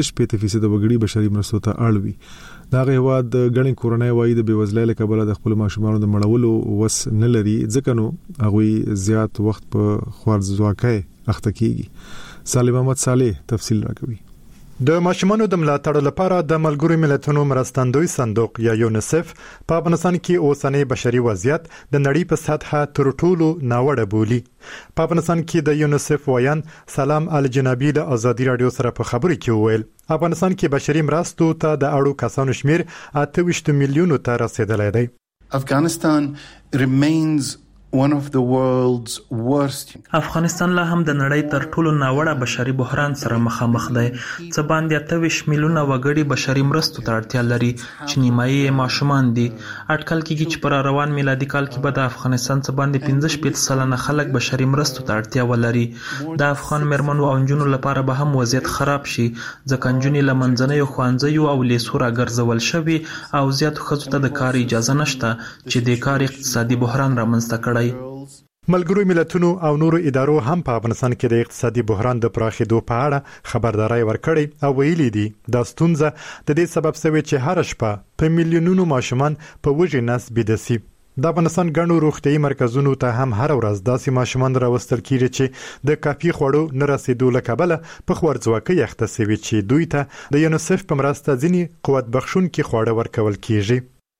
15% وګړي بشري مرستو ته اړ وي. دا هیواد غني کورونای وایي د بیوزلۍ له کبله د خپل ماشومانو د مړولو وس نه لري ځکه نو هغه زیات وخت په خوارځواکۍ اخته کیږي. سالم احمد صالح تفصیل راکوي. د ماشومانو د ملاتړ لپاره د ملګرو ملتونو مرستندوی صندوق یا یونیسف په افغانستان کې اوسنۍ بشري وضعیت د نړۍ په سطح تر ټولو ناوړه بولي. په افغانستان کې د یونیسف ویان سلام الجنابی د ازادي رادیو سره په خبرو کې ویل افغانستان کې بشري مرستو ته د اړو کسانو شمیر 28 میلیونو ته رسیدلی دی. Afghanistan remains one of the world's worst. افغانستان لا هم د نړۍ تر ټولو ناوړه بشري بحران سره مخامخ دی. څه باندې 28 میلیونه وګړي بشري مرستو ته اړتیا لري چې نیمایي ماشومان دي. اټکل کېږي چې پر روان میلادي کال کې به د افغانستان څه باندې 15% خلک بشري مرستو ته اړتیا ولري. د افغان مېرمنو او نجونو لپاره به هم وضعیت خراب شي ځکه نجونې له منځنیو ښوونځیو او لیسو راګرځول شوي او زیاتو ښځو ته د کار اجازه نشته چې د کار اقتصادي بحران رامنځته کړي. ملګرو ملتونو او نورو ادارو هم په افغانستان کې د اقتصادي بحران د پراخېدو په اړه خبرداري ورکړې او ویلي دي دا ستونزه د دې سبب شوی چې هر شپه په میلیونونو ماشومان په وږي نس بيد شي. د افغانستان ګڼو روغتيایي مرکزونو ته هم هر ورځ داسې ماشومان راوستل کیږي چې د کافي خوړو نه رسیدو له کبله په خوارځواکۍ اخته شوي چې دوی ته د یونیسف په مرسته ځینې قوت بخښونکي خواړه ورکول کیږي.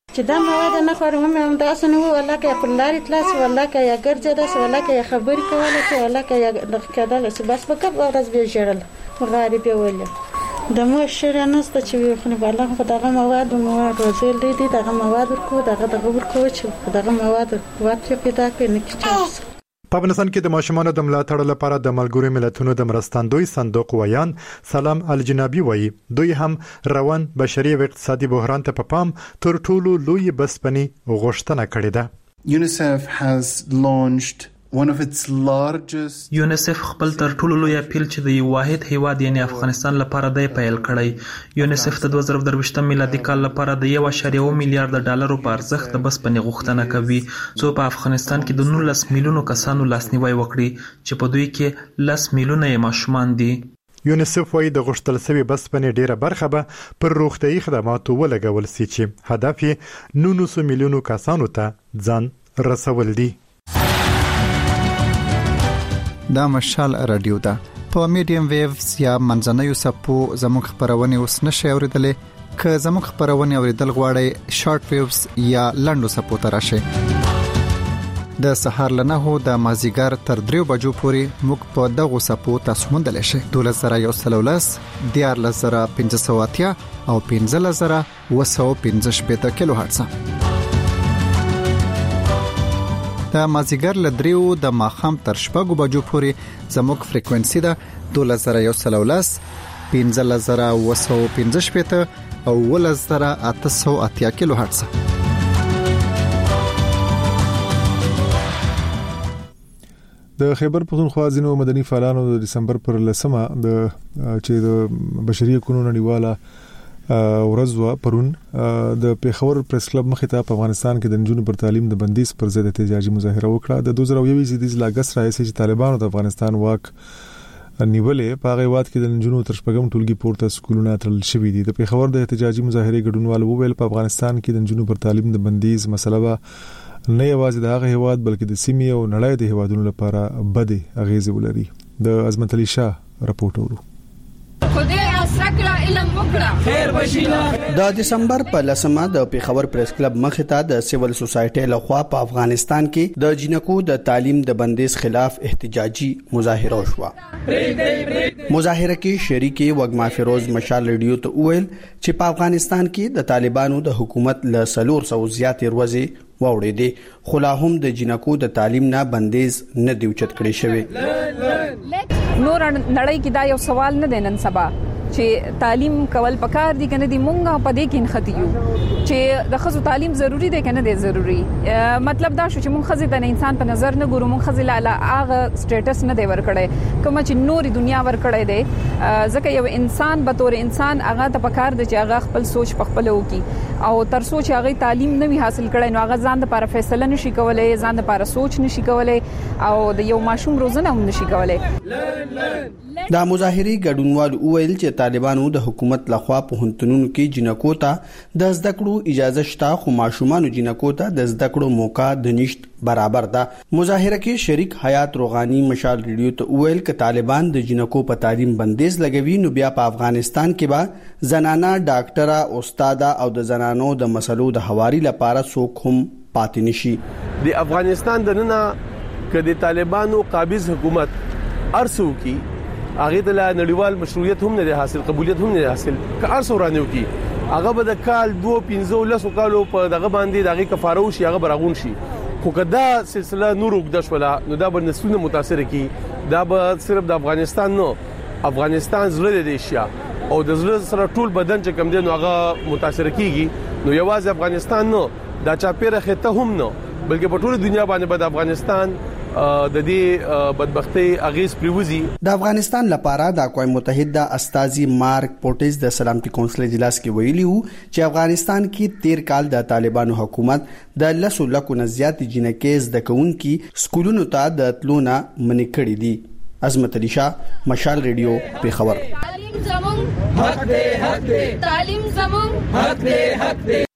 چې دا مواد نه خورم هم تاسو نو ولا کې په لاري کلاس ولا کې یا ګرځي دا ولا کې خبرې کوله چې ولا کې د کېدل چې بس په کب ورځ به جړل غریب ویل د مو شر نه ست چې خو نه بالا په دغه مواد وزیل دي دغه مواد ورکو دغه ورکو چې دغه مواد واټ پیدا کړي نه کیږي. په افغانستان کې د ماشومانو د ملاتړ لپاره د ملګرو ملتونو د مرستندوی صندوق ویان سلام الجنابي وایي دوی هم روان بشري او اقتصادي بحران ته په پام تر ټولو لوی بسپنی غوښتنه کړې ده. UNICEF has launched one of its largest یونیسف خپل تر ټولو لوی اپیل چې د یو واحد هیواد یعنی افغانستان لپاره د پیل کړی. یونیسف د 2023 میلادي کال لپاره د 1.1 میلیارډ ډالرو په ارزښت د بسپنې غوښتنه کوي څو په افغانستان کې د 19 میلیونو کسانو لاسنیوي وکړي چې په دوی کې 10 میلیونه یې ماشومان دي. یونیسف وايي د غوښتل شوی بسپنې ډیره برخه به پر روغتيایي خدماتو ولګول شي چې هدف یې 900 میلیونو کسانو ته ځان رسول دي. دا مشال رادیو ده په میډیم ویوز یا منځنوي سپو زموږ خبرونه اوس نشي اوریدلې که زموږ خبرونه اوریدل غواړئ شارټ ویوز یا لنډو سپو ته راشئ. د سحر لنهو د مازیګر تر 3 بجو پورې موږ په دغه سپو تاسو موندل شئ. 12113 14580 او 15215 کیلو هرتز. د مازیګر ل 3 د ماخام تر 6 بجو پورې زموږ فریکوئنسي ده 12113 15215 او 11880 کیلو هرتز. د خیبر پختونخوا ځینو مدني فعالانو د دسمبر پر 10مه چې د بشري حقوقو نړیواله ورځ پرون د پیښور پریس کلب مخې ته په افغانستان کې د نجونو پر تعلیم د بندیز پر ضد احتجاجي مظاهره وکړه. د 2021 د اگست راځي چې طالبانو د افغانستان واک نیولې په هغه وخت کې د نجونو تر شپږم ټولګي پورته سکولونه تړل شوې دي. د پیښور د احتجاجي مظاهره ګډونوال وویل په افغانستان کې د نجونو پر تعلیم د بندیز مسله نه یوازې د هغه هیواد بلکې د سیمې او نړۍ د هیوادونو لپاره بده اغیزه ولري. د عظمت علي شاه رپورټ ورو. د دسمبر په 10مه د پیښور پریس کلب مخې ته د سیول سوسایټي لخوا په افغانستان کې د جنکو د تعلیم د بندیز خلاف احتجاجي مظاهره وشوه. مظاهره کې شریکي وګما فیروز مشال ریډیو ته ویل چې په افغانستان کې د طالبانو د حکومت له 400 زیات ورځې ووړې دي خو لا هم د جنکو د تعلیم نه بندیز نه دی اوچت کړی شوی. نور نړۍ کې دا یو سوال نه دی نن سبا چې تعلیم کول پکار دي کنه دي مونږه په دې کې نختیو چې د خزو تعلیم ضروری دی کنه دی ضروری. مطلب دا شو چې مونږ خزې ته انسان په نظر نه ګورو مونږ خزې لا هغه سټیټس نه دی ورکړی کوم چې نوري دنیا ورکړی دی ځکه یو انسان به تور انسان هغه ته پکار دی چې هغه خپل سوچ په خپل وکي او تر سوچ هغه تعلیم نه وی حاصل کړي نو هغه ځان لپاره فیصله نشي کولای ځان لپاره سوچ نشي کولای او د یو ماشوم روزنه هم نشي کولای. دا مظاهري ګډونوال وویل چې طالبانو د حکومت لخوا په هنتونونو کې جنکو ته د زده کړو اجازه شته خو ماشومان جنکو ته د زده کړو موقع د نشټ برابر ده. مظاهره کې شریک حیات روغانی مشال ریډیو ته ویل چې طالبان د جنکو په تعلیم بندیز لګوي نو بیا په افغانستان کې به زنانه ډاکټره استاد او د زنانو د مسلو د حواري لپاره څوک هم پاتې نشي. د افغانستان د نن کدي طالبانو قابض حکومت ارسو کی هغه د نړیوال مشروعیت هم نه حاصل قبولیت هم نه حاصل که ارسو رانیو کی هغه به د کال 2-15 کالو په دغه باندې دغه کفاره وشي هغه برغون شي خو کدا سلسله نور وګد شولا نو دا به نسلونه متاثر کی دا به صرف د افغانستان نو افغانستان زړه دی شیا او د زړه سره ټول بدن چې کم دی نو هغه متاثر کیږي نو یوازې افغانستان نو دا چا پیره خته هم نو بلکې په ټول دنیا باندې د افغانستان د دې بدبختی اغیز پریوزي. د افغانستان لپاره د اقوام متحده استازي مارک پورټیز د سلامتي کونسل اجلاس کې ویلي وو چې افغانستان کې 13 کال د طالبانو حکومت د 100 لکو نه زیات جنکې زده کوونکي سکولونو ته د تلونه منې کړې دي. عظمت علي شاه مشال ریډیو پیښور. تعلیم زمون حق دی حق دی تعلیم زمون حق دی حق دی.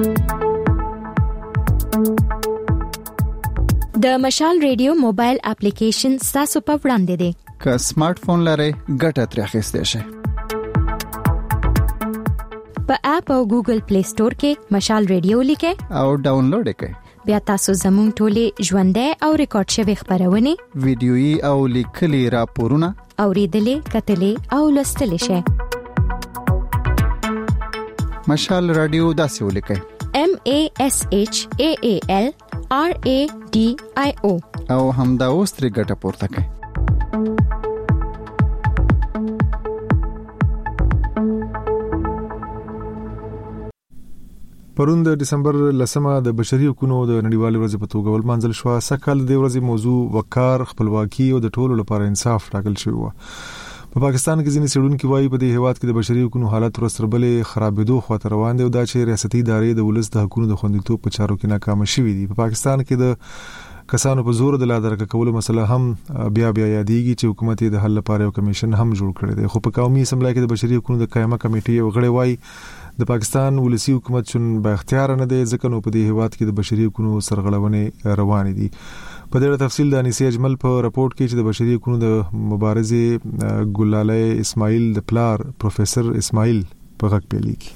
د مشال ریډیو موبایل اپلیکیشن تاسو په وړاندې دی. که سمارټ فون لرئ ګټه ترې اخیستئ شئ. په اپ او ګوګل پلی سٹور کې مشال ریډیو لیکه او ډاونلوډ کړئ. بیا تاسو زموږ ټولې ژوندۍ او ریکارډ شوی خبرونه ویډیويي او لیکلي راپورونه اوریدلې کتلې او لوستلې شئ. مشال رادیو داسې ولیکئ MASHAAL RADIO او همدا اوس ترې ګټه پورته کړئ. پرون د ډیسمبر 10مه د بشري حقوقو د نړیوالې ورځې په توګه ولمانځل شو. سکهال د ورځې موضوع وقار، خپلواکي او د ټولو لپاره انصاف ټاکل شوی و. په پاکستان کې ځینې څېړونکي وایي په دې هیواد کې د بشري حقوقو حالت ورسربلې خرابېدو خواته روان دی او دا چې ریاستي ادارې د ولس د حقوقو د خوندیتوب په چارو کې ناکام شوي دي. په پاکستان کې د کسانو په زور د لادرکه کولو مسله هم بیا یادېږي چې حکومت د حل لپاره یو کمیشن هم جوړ کړی دی. خو په قومي اسمبلی کې د بشري حقوقو د قائمه کمیټې یو غړی وایي د پاکستان ولسی حکومت چون با اختیار نه دی ځکه نو په دې هیواد کې د بشري حقوقو سرغړونې روان دي. په دې تفصیل د انیسی اجمل په راپورټ کې چې د بشري حقوقو د مبارزې ګلاله اسماعیل د پلار پروفیسور اسماعیل په غږ پیلي کی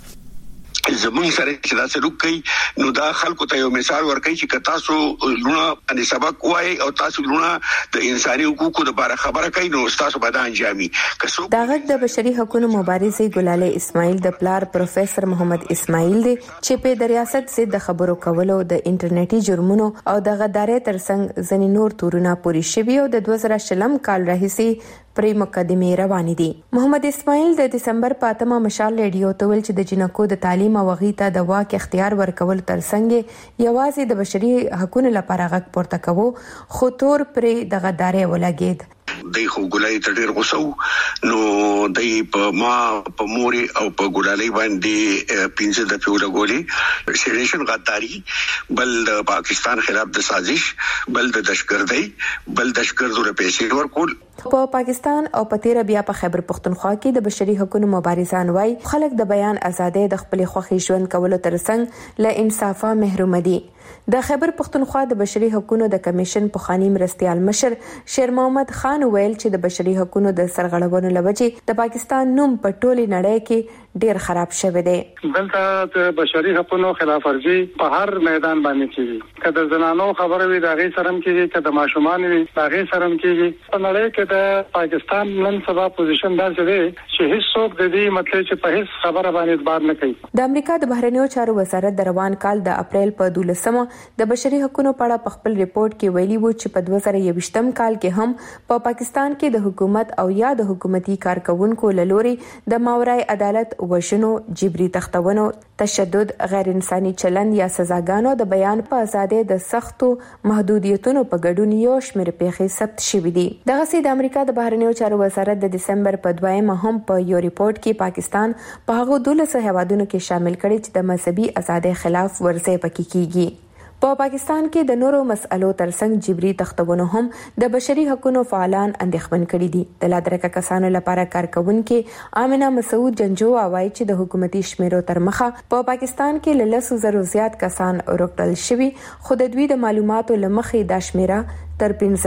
زمون سره چې دا سلوک کوي نو دا خلکو ته یو مثال ورکوي چې تاسو لونه ان سبق وای او تاسو لونه د انساني حقوقو لپاره خبره کوي نو تاسو به دا انجامي. دا غږ د بشري حقوقو مبارزې ګلاله اسماعیل د پلار پروفیسور محمد اسماعیل دی چې په د ریاست ضد خبرو کولو د انټرنیټي جرمونو او د غدارۍ ترڅنګ ځنې نور تورونه پوری شوی او د 2020 کال راهیسي پرې مقدمه روانې دي. محمد اسماعیل د دسمبر 8مه مشال ریډیو ته ویل چې د جنکو د تعلیم او غیته د واک اختیار ورکول ترڅنګ یوازې د بشري حقوقو لپاره غږ پورته کوو خو تور پرې د غدارۍ ولګید. دای خو ګولای ته ډیر غوسو نو دای په ما په موري او په ګولای باندې پینځه د پیوله ګولي سیریشن غداری بل د پاکستان خلاف د سازش بل د دشګردۍ بل دشګردو پیسې ورکول. په پاکستان او په تیر بیا په خیبر پختونخوا کې د بشري حقوقو مبارزان وای خلک د بیان ازادۍ د خپل خوښي ژوند کولو ترڅنګ له انصافه محروم دي. د خیبر پختونخوا د بشري حقوقو د کمیشن پخوانی مرستيال مشر شیر محمد خان ویل چې د بشري حقوقو د سرغړونو لوجې د پاکستان نوم په ټوله نړۍ کې ډیر خراب شوی دی. دلته د بشري حقوقو خلاف ورزي په هر میدان باندې کیږي. کله زنانو خبره وي دا غي سرم کیږي کله ماشومان وي دا غي سرم کیږي. په نړۍ کې د پاکستان نن سبا پوزیشن داسې دی چې هیڅ څوک د دې مطلب چې په هیڅ خبره باندې اعتبار نه کوي. د امریکا د بهرنیو چارو وزارت د روان کال د اپریل په 12مه د بشري حقوقو په اړه په خپل ریپورت کې ویلي وو چې په 2020م کال کې هم په پاکستان کې د حکومت او یا د حکومتي کارکونکو لوري د ماورای عدالت وژنو، جبري تختونو، تشدد، غیر انساني چلند یا سزاګانو د بیان په ازادۍ د سختو محدودیتونو په ګډون یو شمېر پیښې ثبت شوې دي. دغه سي د امریکا د بهرنیو چارو وزارت د دسمبر په 2مه هم په یو ریپورت کې پاکستان په هغه 12 هیوادونو کې شامل کړي چې د مذهبي ازادۍ خلاف ورزي پکې کیږي. په پاکستان کې د نورو مسألو ترڅنګ جبري تختونو هم د بشري حقوقو فعالان اندېښمن کړي دي. د لادرکه کسانو لپاره کارکونکو آمنه مسعود جنجو وایي چې د حکومتي شمیرو تر مخه په پاکستان کې ل 100,000 زیات کسان ورکړل شوي خو د دوی د معلوماتو لمخې د شمیره تر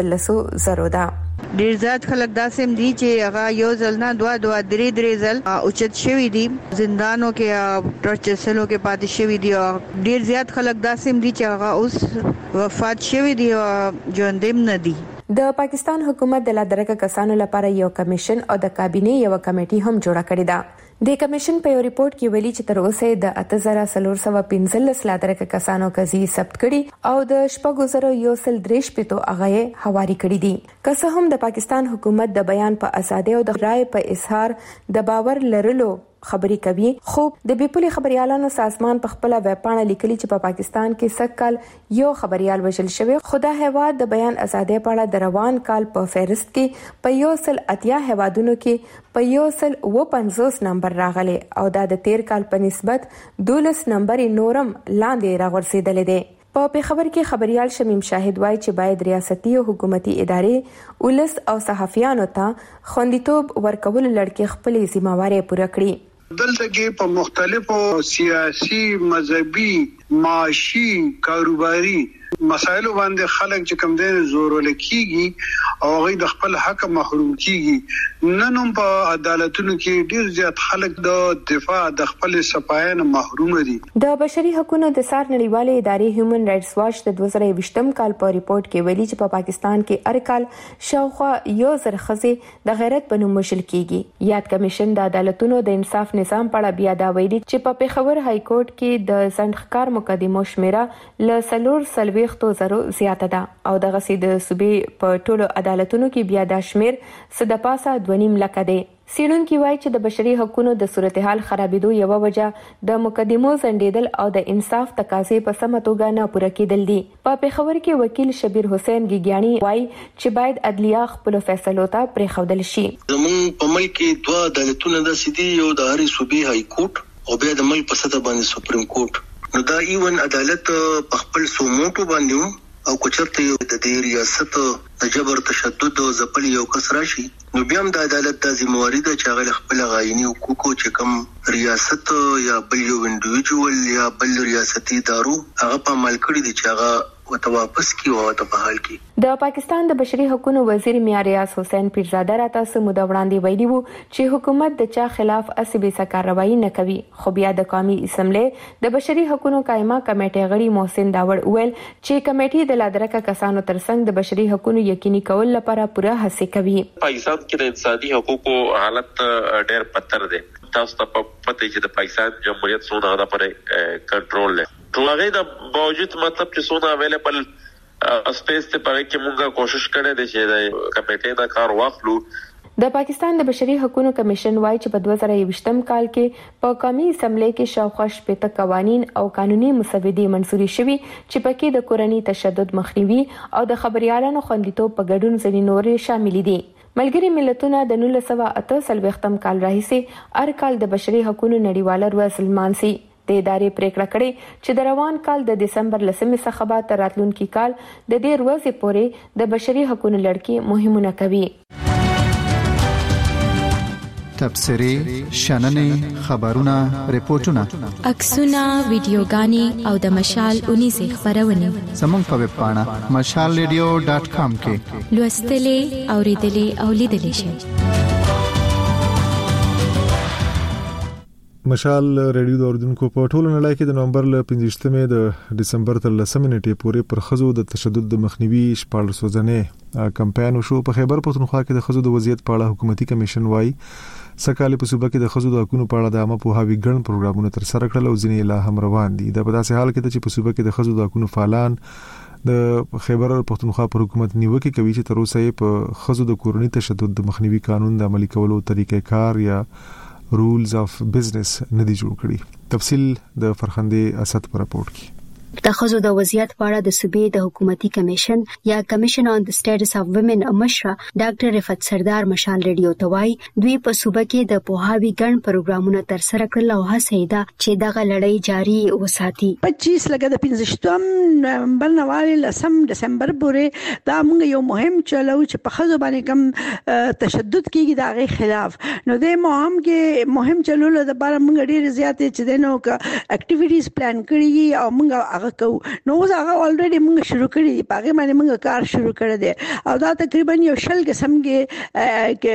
15,000 ده. ډیر زیات خلک داسې دي چې هغه یو ځل نه دوه درې ځل اوچت شوی دي زندانو کې ټرچسلو کې پاتې شوی دي. ډیر زیات خلک داسې دي چې هغه اوس وفات شوی دي او ژوندیم نه دي. د پاکستان حکومت د لادرکه کسانو لپاره یو کمیشن او د کابینه یو کمیټي هم جوړه کړې ده. د کمیشن په یو ریپورت کې ویلي چې تر اوسه د 8415 لادرکه کسانو قضیې ثبت کړي او د 4013 هغه حواله کړي دي. که څه هم د پاکستان حکومت د بیان په ازادۍ او د رائے په اظهار د باور لرلو خبري کوي خو د بیپولي خبريالانو سازمان په خپل ویبپاڼه لیکلي چې په پاکستان کې سکهال یو خبريال وژل شوی. خدا هواد د بیان ازادۍ په اړه د روان کال په فهرست کې په 180 هوادونو کې په 150 نمبر راغلي او دا د 13 کال په نسبت 12 نمبر نورم لاندې راغورځیدل دي. په خبر کې خبريال شمیم شاهد وایي چې باید ریاستي او حکومتي ادارې ولس او صحافیانو ته خوندیتوب ورکول لړکې خپل ذمہواري پوره کړي. دلته کې په مختلفو سیاسي، مذهبي، معاشي، کاروباري مسایل باندې خلک چې کوم دي زور لکېږي او غي د خپل حق محروم کیږي نن هم په عدالتونو کې ډیر زیات خلک د دفاع د خپل صفاین محروم دي. د بشري حقوقو د سار نړیوالې ادارې هیومن رائټس واچ د 2020م کال په ریپورت کې ویلي چې په پاکستان کې هر کال شاوخوا 1000 ښځې د غیرت په نوم وژل کیږي. یاد کمیشن د عدالتونو د انصاف نظام په اړه بیا دا ویلي چې په پیښور های کورټ کې د ځنډښکار مقدمو شمیره ل 440,000 زیاته ده او دغه سي د صوبې په ټولو عدالتونو کې بیا د شمیر صد پاسه 2.5 لک ده. سیړونکو وایي چې د بشري حقوقو د صورتحال خرابېدو یو وجه د مقدمو ځنډېدل او د انصاف تقاضې په سمه توګه نه پوره کېدل دي. په پیښور کې وکیل شبیر حسین ګیګیانی وایي چې باید عدلیه خپل فیصلو ته پرېښودل شي. زموږ په ملک کې دوه عدالتونه د سیدي یو د هرې صوبې های کورټ او بیا د ملک په سطح باندې سپریم کورټ. نو دا ایون عدالت په خپل سوموټو باندې او کوچرته یو د دې ریاست د جبر تشدد او ځپل یو کس راشي نو بیا هم د عدالت د ذمہواری د چاغل خپل غاینی حقوقو چې کوم ریاست یا بل یو انډیویډوال یا بل ریاستي ادارو هغه په عمل کړی دي چې هغه وته واپس کیو او ته بحال کی. د پاکستان د بشري حقوقو وزیر میاں ریاض حسین پیرزاده راته سموده وړاندې ویلي وو چې حکومت د چا خلاف اسبي سکاروایی نه کوي. خو بیا د قومي اسمبلی د بشري حقوقو قائمه کمیټې غړي محسن داوړ ویل چې کمیټې د لادرکه کسانو ترڅنګ د بشري حقوقو یقیني کول لپاره پوره هڅه کوي. پاکستان کې د انساني حقوقو حالت ډېر بدتر دی. تاسو ته پته چې د پاکستان جمهوریت څونه غدا پر کنټرول لري. هغه د باوجود مطلب چې څونه اویلیبل اسپیس ته پاره کې موږ کوشش کړې ده چې د کمیټې دا کار واخلو. د پاکستان د بشري حقوقو کمیشن وايي چې په 2020م کال کې په قومي اسمبلی کې شاوخوا 80 قوانين او قانوني مسودې منزوري شوي چې پکې د کورنۍ تشدد مخنیوي او د خبريالانو خوندیتوب په ګډون ځینې نورې شامل دي. ملګري ملتونه د 1948م کال راهیسې هر کال د بشري حقوقو نړیواله ورځ لمانځي. د ادارې پریکړه کړې چې د روان کال د دسمبر 10 څخه به تر راتلونکي کال د دې ورځې پورې د بشري حقوقو لړکې مهمونه کوي. تبصري شننې خبرونه ریپورتونه عکسونه ویډیوګانې او د مشال 19 خبرونه زموږ په ویب پاڼه mashalradio.com کې لوستلې اوریدلې او لیدلې شئ. مشال ریډیو د اردوونکو په ټولو نړۍ کې د نومبر ل 15مې د دسمبر تر 10 نیټې پورې پر خزو د تشدد د مخنیوي شپږ سوځنې کمپاین وشو. په خیبر پښتونخوا کې د خزو د وضعیت په اړه حکومتي کمیشن وايي سکهاله په صوبه کې د خزو د حقوقو په اړه د عامه پوهاوي ګڼ پروګرامونه تر سره کړل او ځینې لا هم روان دي. دا په داسې حال کې چې په صوبه کې د خزو د حقوقو فعالان د خیبر پښتونخوا پر حکومت نیوکه کوي چې تر اوسه په خزو د کورنۍ تشدد د مخنیوي قانون د عملي کولو طریقې کار یا رولز اف بزنس ندي جوړ کړی. تفصیل د فرخنده اسد پر راپورټ کې. د ښځو د وضعیت په اړه د صوبې د حکومتي کمیشن یا کمیشن آن د سټیټس اف ویمن مشره ډاکټر رفعت سردار مشال ریډیو ته وایي دوی په صوبه کې د پوهاوي ګڼ پروګرامونه تر سره کړل او هڅه ده چې دغه لړۍ جاري وساتي. 25 لکه د 15 نومبر نه والی 10 دسمبر پورې دا موږ یو مهم چلو چې په ښځو باندې کم تشدد کیږي د هغه خلاف. نو د مهم چلو لپاره موږ ډیر زیات چې دنو اکټیویټیز پلان کړی او موږ کو نو هغه الریډي موږ شروع کړی پاګه باندې موږ کار شروع کړی دی او دا تقریبا یو شل قسمه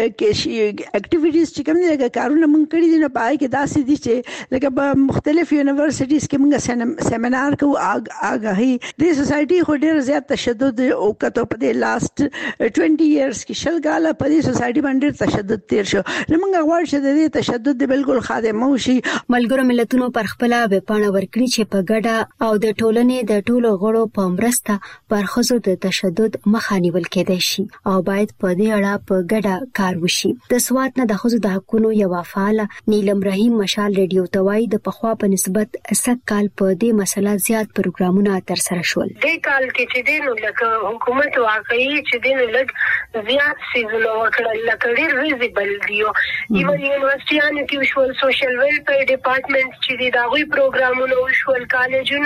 اکټیویټیز چې کوم دي کارونه موږ کړی دي نو پای کې داسې دي چې لکه په مختلف یونیورسيټیز کې موږ سیمینار کوو آګاهي د سوسايټي خو ډیر زیات تشدد او کته په د لاست 20 ایئرز کې شل غاله په دې سوسايټي باندې تشدد تیر شو نو موږ غواړو چې د تشدد بالکل خادمه وشي. ملګرو ملتونو پر خپل ویب پاڼه ورکړي چې په ګډه او د ټولنې د ټولو غړو په مرسته پر ښځو د تشدد مخه نیول کېدای شي او باید په دې اړه په ګډه کار وشي. د سوات نه د ښځو د حقوقو یو فعال نیلم رحیم مشال ریډیو ته وایي د پخوا په نسبت سږ کال په دې مسله زیات پروګرامونه تر سره شول. دې کال کې چې دینو لکه حکومت واقعي چې دینو لږ زیات سیزونه وکړل لکه ډیر ویزیبل دی ایون یونیورسيټیانو کې وشول سوشل ویلفیر ډپارټمنټ چې دا غوي پروګرامونه وشول کالجونو کې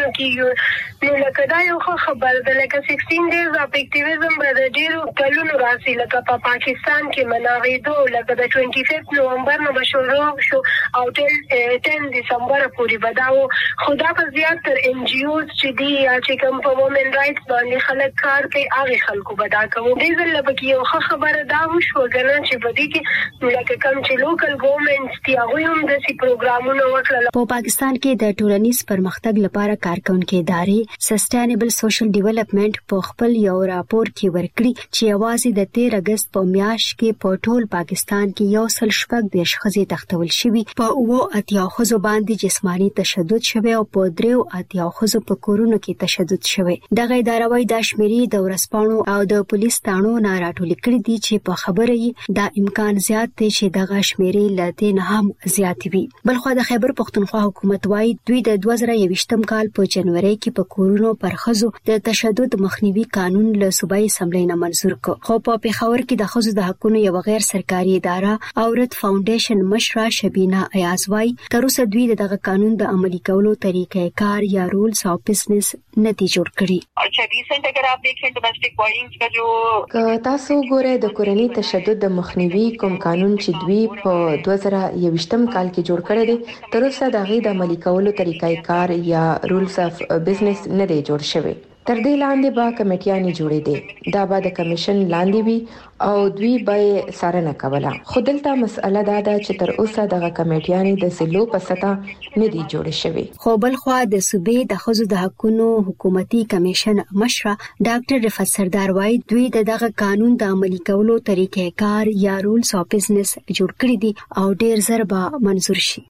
نو لکه دا یو خبر ده لکه 16 days of activism به د ډیرو کلونو راځي لکه په پاکستان کې مناغېدو لکه د 25 نومبر نه شروع شو او تل 10 دسمبر پورې بداو خدا په زیات تر ان جی اوز چې دی یا چې کوم په وومن رائټس باندې خلک کار کوي هغه خلکو بدا کوي دې ځل لکه یو خبره دا وشو غنه چې بدی کې لکه کوم چې لوکل ګورنمنټس دی هغه هم د سی پروګرامونو وکړل په پاکستان کې د ټولنیز پرمختګ لپاره کارکونکو ادارې سسټینبل سوشل ډیولپمنٹ په خپل یو راپور کې ورکړي چې اوازې د 13 اگست په میاشت کې په ټول پاکستان کې یو سل شپږ د شخصي تختول شوی په وو اتیا خزو باندې جسمانی تشدد شوی او په دریو اتیا خزو په کورونو کې تشدد شوی دغه اداره وایي د شمیري د ورسپانو او د پولیس تانو نه راټول کړي دي چې په خبره یې دا امکان زیات دی چې دغه شمیري لته نه هم زیات وي بلخو د خیبر پختونخوا حکومت وایي دوی د 2021م کال په جنوري کې په کورونو پر خزو د تشدد مخنیوي قانون له صوبایي اسمبلی نه منزور کړ خو په پیښور کې د خزو د حقوقو یو غیر سرکاري اداره اورت فاونډیشن مشره شبینه ایاز وایي تر اوسه دوی دغه قانون د عملي کولو طریقې کار یا رولز او بزنس ندي جوړ کړی अच्छा ریسنٹ اگر آپ دیکھیں ڈومیسٹک وائلنس کا جو که تاسو ګورئ د کورنۍ تشدد د مخنیوي کوم قانون چې دوی په 2021م کال کې جوړ کړی دی تر اوسه د غي د عملي کولو طریقې کار یا رولز اف بزنس نه دی جوړ شوی تر دې لاندې به کمیټیانې جوړې دي دا به د کمیشن لاندې وي او دوی به څارنه کوله خو دلته مسأله دا ده چې تر اوسه د کمیټیانې د سلو په سطح نه دي جوړې شوی خو بل خو د صوبې د خزو د حقوقو حکومتي کمیشن مشره ډاکټر رفعت سردار وایي دوی دغه قانون د عملي کولو طریقې کار یا رولز او بزنس جوړ کړی دي او ډیر زر به منزور شي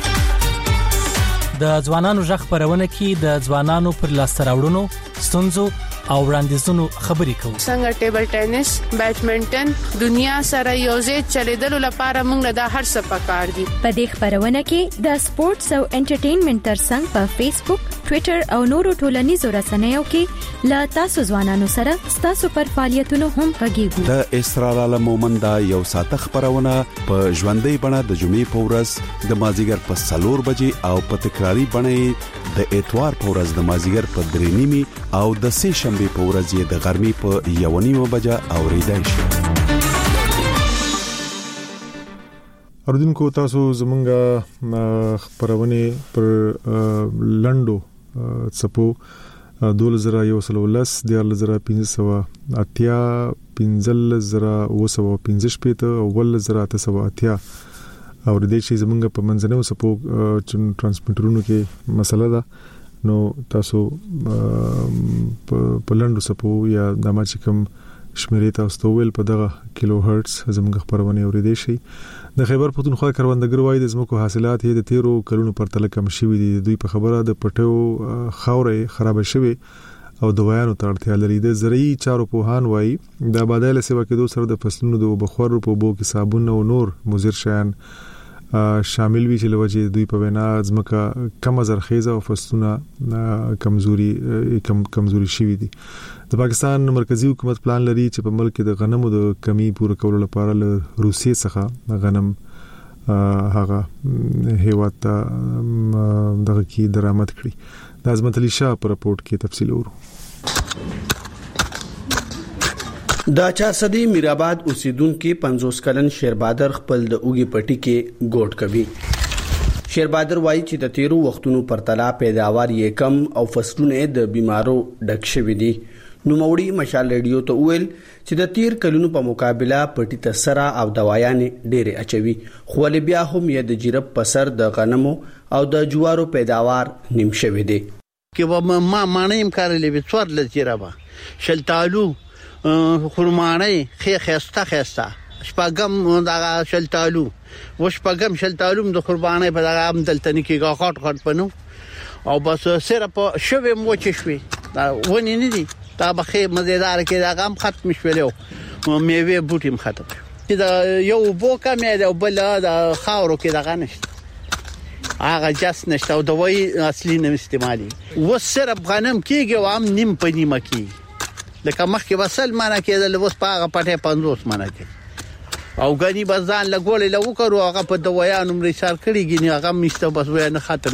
د ځوانانو ژغ خبرونه کې د ځوانانو پر لاس راوړونو ستونزو او وړاندیزونو خبرې کوو څنګه ټیبل ټینس بیډمنټن دنیا سره یوځای چلیدلو لپاره موږ د هر څه پکار دي په دې خبرونه کې د سپورتس او انټرټینمنټ ترڅنګ په فیسبوک ټوئیټر او نورو ټولنیزو رسنیو کې لا تاسو ځوانانو سره تاسو پر فعالیتونو هم غږیږو د اسرار عالم مومند یو ساته خبرونه په ژوندۍ بڼه د جمعې په ورځ د مازیګر په 4 بجې او په تکراری بڼه د اتوار په ورځ د مازیګر په 3:30 او د سه شنبه په ورځ د غرمې په 1:30 بجې اوریدای شي اردوونکو تاسو زمونږه خبرونه پر لندو څپو 2011 1500 اتیا 1515 او 1880 او د دې شي زمونږ په منځنوي څپو ترانسمیټرونو کې مسله ده نو تاسو په لندو څپو یا د ماچکم شمیرې تاسو ویل په دغه کیلو هرتز زموږ خبرونه اوریدي شي د خیبر پختونخوا کروندګر وای د زموږ حاصلات د 13 کلونو پر تل کم شوي دي دوی په خبره د پټو خاورې خراب شوي او دوايانو ته اړتیا لري د زرعي چارو پوهان وای د بدایله سیوا کې سره د فصلونو د بخور په بو کې صابون او نور مضر شیان شامل وي چې لوجه دوی په وینا ځمکه کم زرخیزه او فصلونه کمزوري شوي دي د پاکستان مرکزی حکومت پلان لري چې په ملک کې د غنمو د کمی پوره کولو لپاره له روسیې څخه غنم هغه هیواد ته دغه کې درآمد کړي د عظمت علي شاه په راپورټ کې تفصیل ورو د 400 میرآباد اوسیدونکو 50 کلن شیربادر خپل د اوګي پټي کې ګوټ کوي شیربادر وایي چې د 13 وختونو پر تلا پیداوار یې کم او فصلونه د بیمارو ډک شوي دي نو موړي مشال ریډیو ته ویل چې د 13 کلونو په مقابله پټي ته سره او دوايانې ډېرې اچوي خو بیا هم یې د جیرب په سر د غنمو او د جوارو پیداوار نیم شوي دي کې ما مانیم کارلې به څور لجیربا شلتالو خرمانه خسته شپږم دا شلتالو وشپږم شلتالو د قربانای په دغه عمدلتنی کې غاټ پنو او بس سره په شوي موچ شوي دا ونی نه دي دا بخې مزیدار کې دا غم ختم شولیو میوه بوټیم ختم چې دا یو بوکا مې دا بل دا خاورو کې دغه نشته هغه جس نشته او دوی اصلي نه استعمالي وسره غنم کېږي او هم نیم په نیمه کې لکه مخکې وصل مانه کېدل اوس په هغه پټه 50 مانه کې او غني بزان لګولې لو کړو هغه په دوايانو مري سر کړيږي نه هغه میسته بس وای نه ختم کی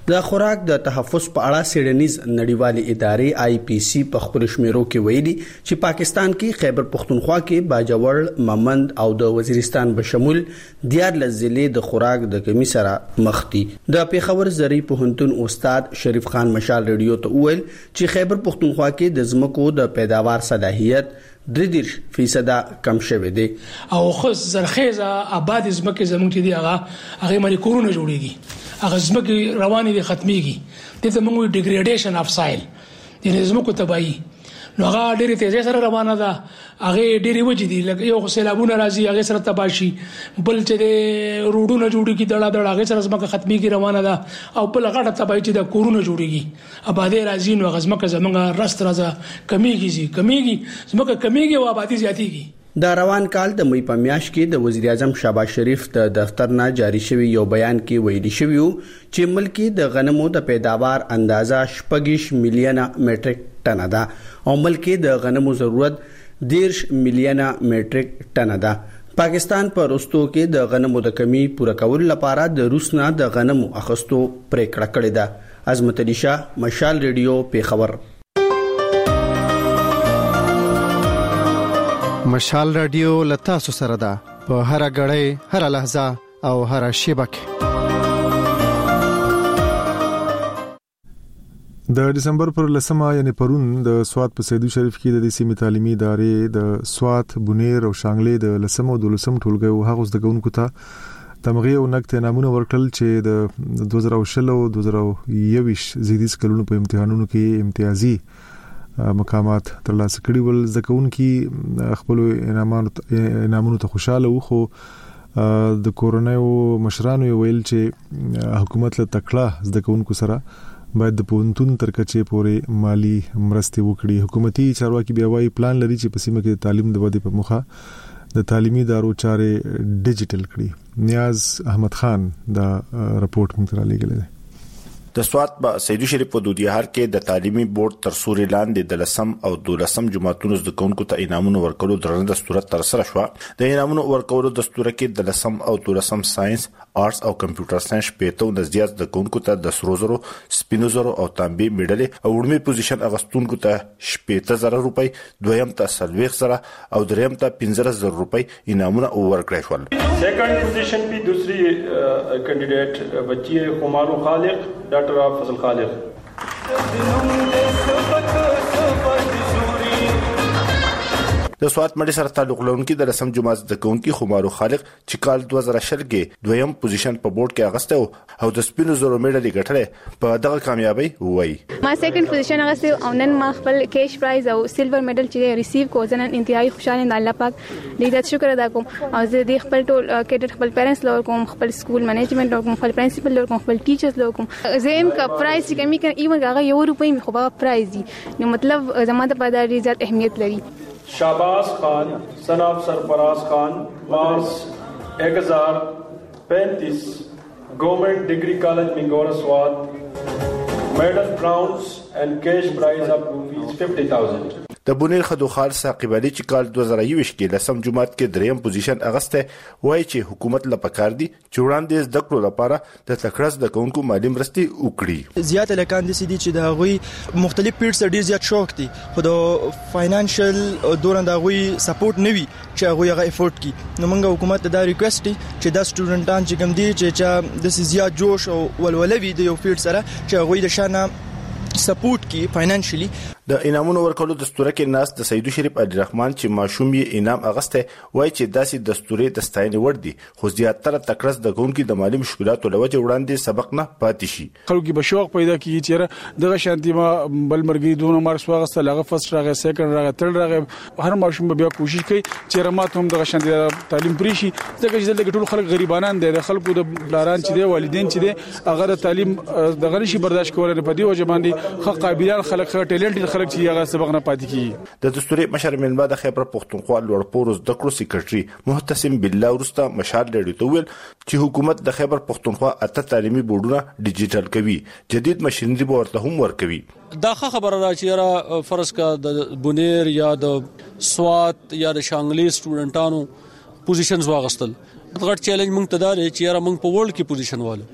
د خوراک د تحفظ په اړه سیډنیز نړیوالې ادارې IPC په خپل شمیرو کې ویلي چې پاکستان کې خیبر پختونخوا کې باجوړ، ممند او د وزیرستان بشمول 14 ضلعې د خوراک د کمی سره مخ دي. د پیښور زری پوهنتون استاد شریف خان مشال ریډیو ته ویل چې خیبر پختونخوا کې د ځمکو د پیداوار صلاحیت 33% کم شوه دي او خو زرخیزه آباد زمکه زمونږ دي هغه مری کورونه جوړيږي، هغه زمکه رواني دي ختميږي، دته موږ ډیګریډیشن اف سایل د زمکو تباہي نو هغه ډېری تیزه سره روانه ده، هغه ډېری وجې دي لکه یو سیلابونه راځي هغه سره تباشي، بل چې د روډونو جوړيږي دړه هغه سره زمکه ختميږي روانه ده، او بل غټه تباہي چې د کورونه جوړيږي آبادی راځي نو هغه زمکه زمونږ رست راځه کمیږي زمکه کمیږي او آبادی زیاتیږي. د روان کال د مې په میاشت کې د وزیر اعظم شهباز شریف د دفتر نه جاری شوی یو بیان کې ویلي شوی چې ملک د غنمو د پیداوار اندازه 6 میلیونه میټریک ټن ده او ملک د غنمو ضرورت 10 میلیونه میټریک ټن ده. پاکستان په رستو کې د غنمو د کمی پوره کولو لپاره د روس نه د غنمو اخستو پریکړه کړې ده. عظمت علي شاه، مشال ریډیو، پیښور. مشال رادیو لتا سره ده په هر غړې، هر لحظه او هر شیبه کې. د دسمبر پر 10 یعنی پرون د سوات په سیدو شریف کې د سیمې تعلیمي ادارې د سوات، بونیر او شانګلې د 10 او 12 ټولګي او هغه د ګونکو ته تمغه او نقطه نامونه ورکړل چې د 2020 او 2021 زیدیس کلونو په امتحانونو کې امتیازي مقامات ترلاسه کړي ول. ځکهونکي خپل انعامونو ته خوشاله وو، خو د کورونا او مشرانو ویل چې حکومت له تکړه ځکهونکو سره باید د پونتون ترکچې پورې مالی مرستې وکړي. حکومتي چارواکي بیا وايي پلان لري چې په سیمه کې تعلیم د ودې په مخه د تعلیمي ادارو چارې ډیجیټل کړي. نیاز احمد خان دا رپورت مونږ ته رالیږلی دی. د سوات په سیدو شریف په دودیهار کې د تعلیمي بورډ تر سوري لاندې د 10 او 12 جماعتونو د کونکو ته انعامونه ورکولو درنه دستور تر سره شو. د انعامونو ورکولو دستور کې د 10 او 12 ساينس، آرټس او کمپیوټر ساينس پېتو نزدیات د کونکو ته د سروزرو، سپینوزرو او تانبي میډلې او وړمې پوزیشن اغستونکو ته 70,000 روپۍ، دویم ته 40,000 او دریم ته 15,000 روپۍ انعامونه ورکړل شول. سیکنڈ پوزیشن په دوسری کینډیډیټ بچی خمارو خالق ڈاکٹر فضل خالق. د سوات مډي سره تعلق لرونکي د رسم جماعت د کونکي خمارو خالق چې کال 2020 کې دویم پوزیشن په بورډ کې اغسته او د سپینو زرو میډل ګټلې په دغه کامیابی وای. ما سیکنډ پوزیشن اغسته او نن ما خپل کیش پرایز او سیلور میډل چې ریسیو کو ځنن انتهایی خوشاله د الله پاک دې شکر ادا کوم او زه د خپل ټول کېډټ خپل پیرنټس لور کوم، خپل سکول منیجمنت لور کوم، خپل پرنسپل لور کوم، خپل ټیچرز لور کوم. زم کا پرایز چې کمی کړ ایون هغه یو روپۍ مخ په پرایز دي نو مطلب زموږ په دغه ریزت اهمیت لري. شاباز خان سناب سرفراز خان مارس 1035 government degree college Mingora स्वाद medal bronze and cash prize of ₹50,000. د بونیر خدوخال ثاقب علي چې کال 2021 کې لسم جمعات کې دریم پوزیشن اغسته وایي چې حکومت له پکار دي چې وړاندې زده کړو لپاره د تکړه د کونکو مالی مرستې وکړي. زیات لکان دي سدي چې د غوي مختلف پیډز ډیر زیات شوق دي خو د فاینانشل دوران د غوي سپورټ نوي چې غوي هغه افورت کی. نو موږ حکومت ته دا ریکوست دي چې د سټوډنټان چې کوم دي چې د زیات جوش او ولولوي د یو پیډ سره چې غوي د شانه سپورټ کی فاینانشلی. د انعامونو ورکولو دستور کې ناس د سیدو شریف علي رحمان چې ماشوم یې انعام اغسته وای چې داسې دستوري د ستاینې ور دي خو زیاتره تکړه د کونکو د مالی مشکلاتو لوجه وړاندې سبق نه پاتې شي. خلکو به شوق پیدا کیږي چې دغه شانتي ما بل مرګي دونه مارس واغسته لغه فرست راغی سیکنډ راغی تل راغی هر ماشوم بیا کوشش کوي چې رمات هم دغه شانتي تعلیم پرې شي ځکه چې دلته ټول خلک غریبانان دي د خلکو د بلاران چې دي والدین چې دي هغه د تعلیم دغه نشي برداشت کولای په دې وجه باندې خلک قابلیت خلک ټیلنټ خلک چې هغه سبق نه پاتې کی. د دستوري مشر منبع د خیبر پختونخوا لوړ پوروز د کړو سیکریټري محتسم بالله ورسته مشال لري ته ویل چې حکومت د خیبر پختونخوا اته تعلیمي بورډونه ډیجیټل کوي، جدید ماشينري به ورته هم ورکوي. دا خبره را چې را فرض کا د بونیر یا د سوات یا د شانګلي سټوډنټانو پوزیشنز واغستل غټ چیلنج مونږ ته دا چې را مونږ په ورلد کې پوزیشن والو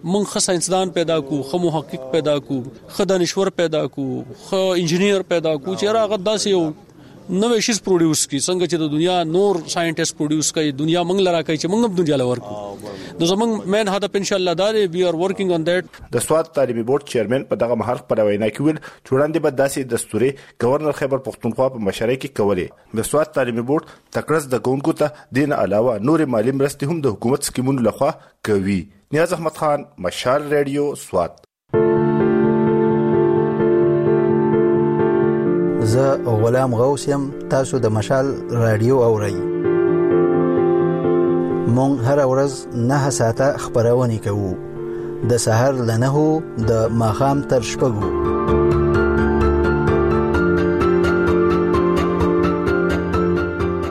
مونږ ښه ساينسدان پیدا کو، ښه محقق پیدا کو، ښه دانشور پیدا کو، ښه انجینیر پیدا کو چې هغه داسې یو نوې شیز پروډوس کی څنګه چې د دنیا نور ساينټیست پروډوس کوي، دنیا موږ لرا کوي چې موږ هم دنیا لور کو. نو زموږ مین هدف ان شاء الله دا دی وی آر ورکینګ اون دیٹ. د سواد تعلیمي بورډ چیرمن په دغه مهال په وینا کې ویل چې وړاندې به داسې دستوري گورنر خیبر پختونخوا په مشرۍ کې کولې. د سواد تعلیمي بورډ تکړه د ګونکو ته دین علاوه نور مالی مرستې هم د حکومت سکیمونو لخوا کوي. نیاز احمد خان، مشال ریډیو، سواد. زه غلام غوث یم، تاسو د مشال رادیو اورئ. مونږ هر ورځ 9 ساعته خبرونه کوو، د سحر ل 9 د ماښام تر 6.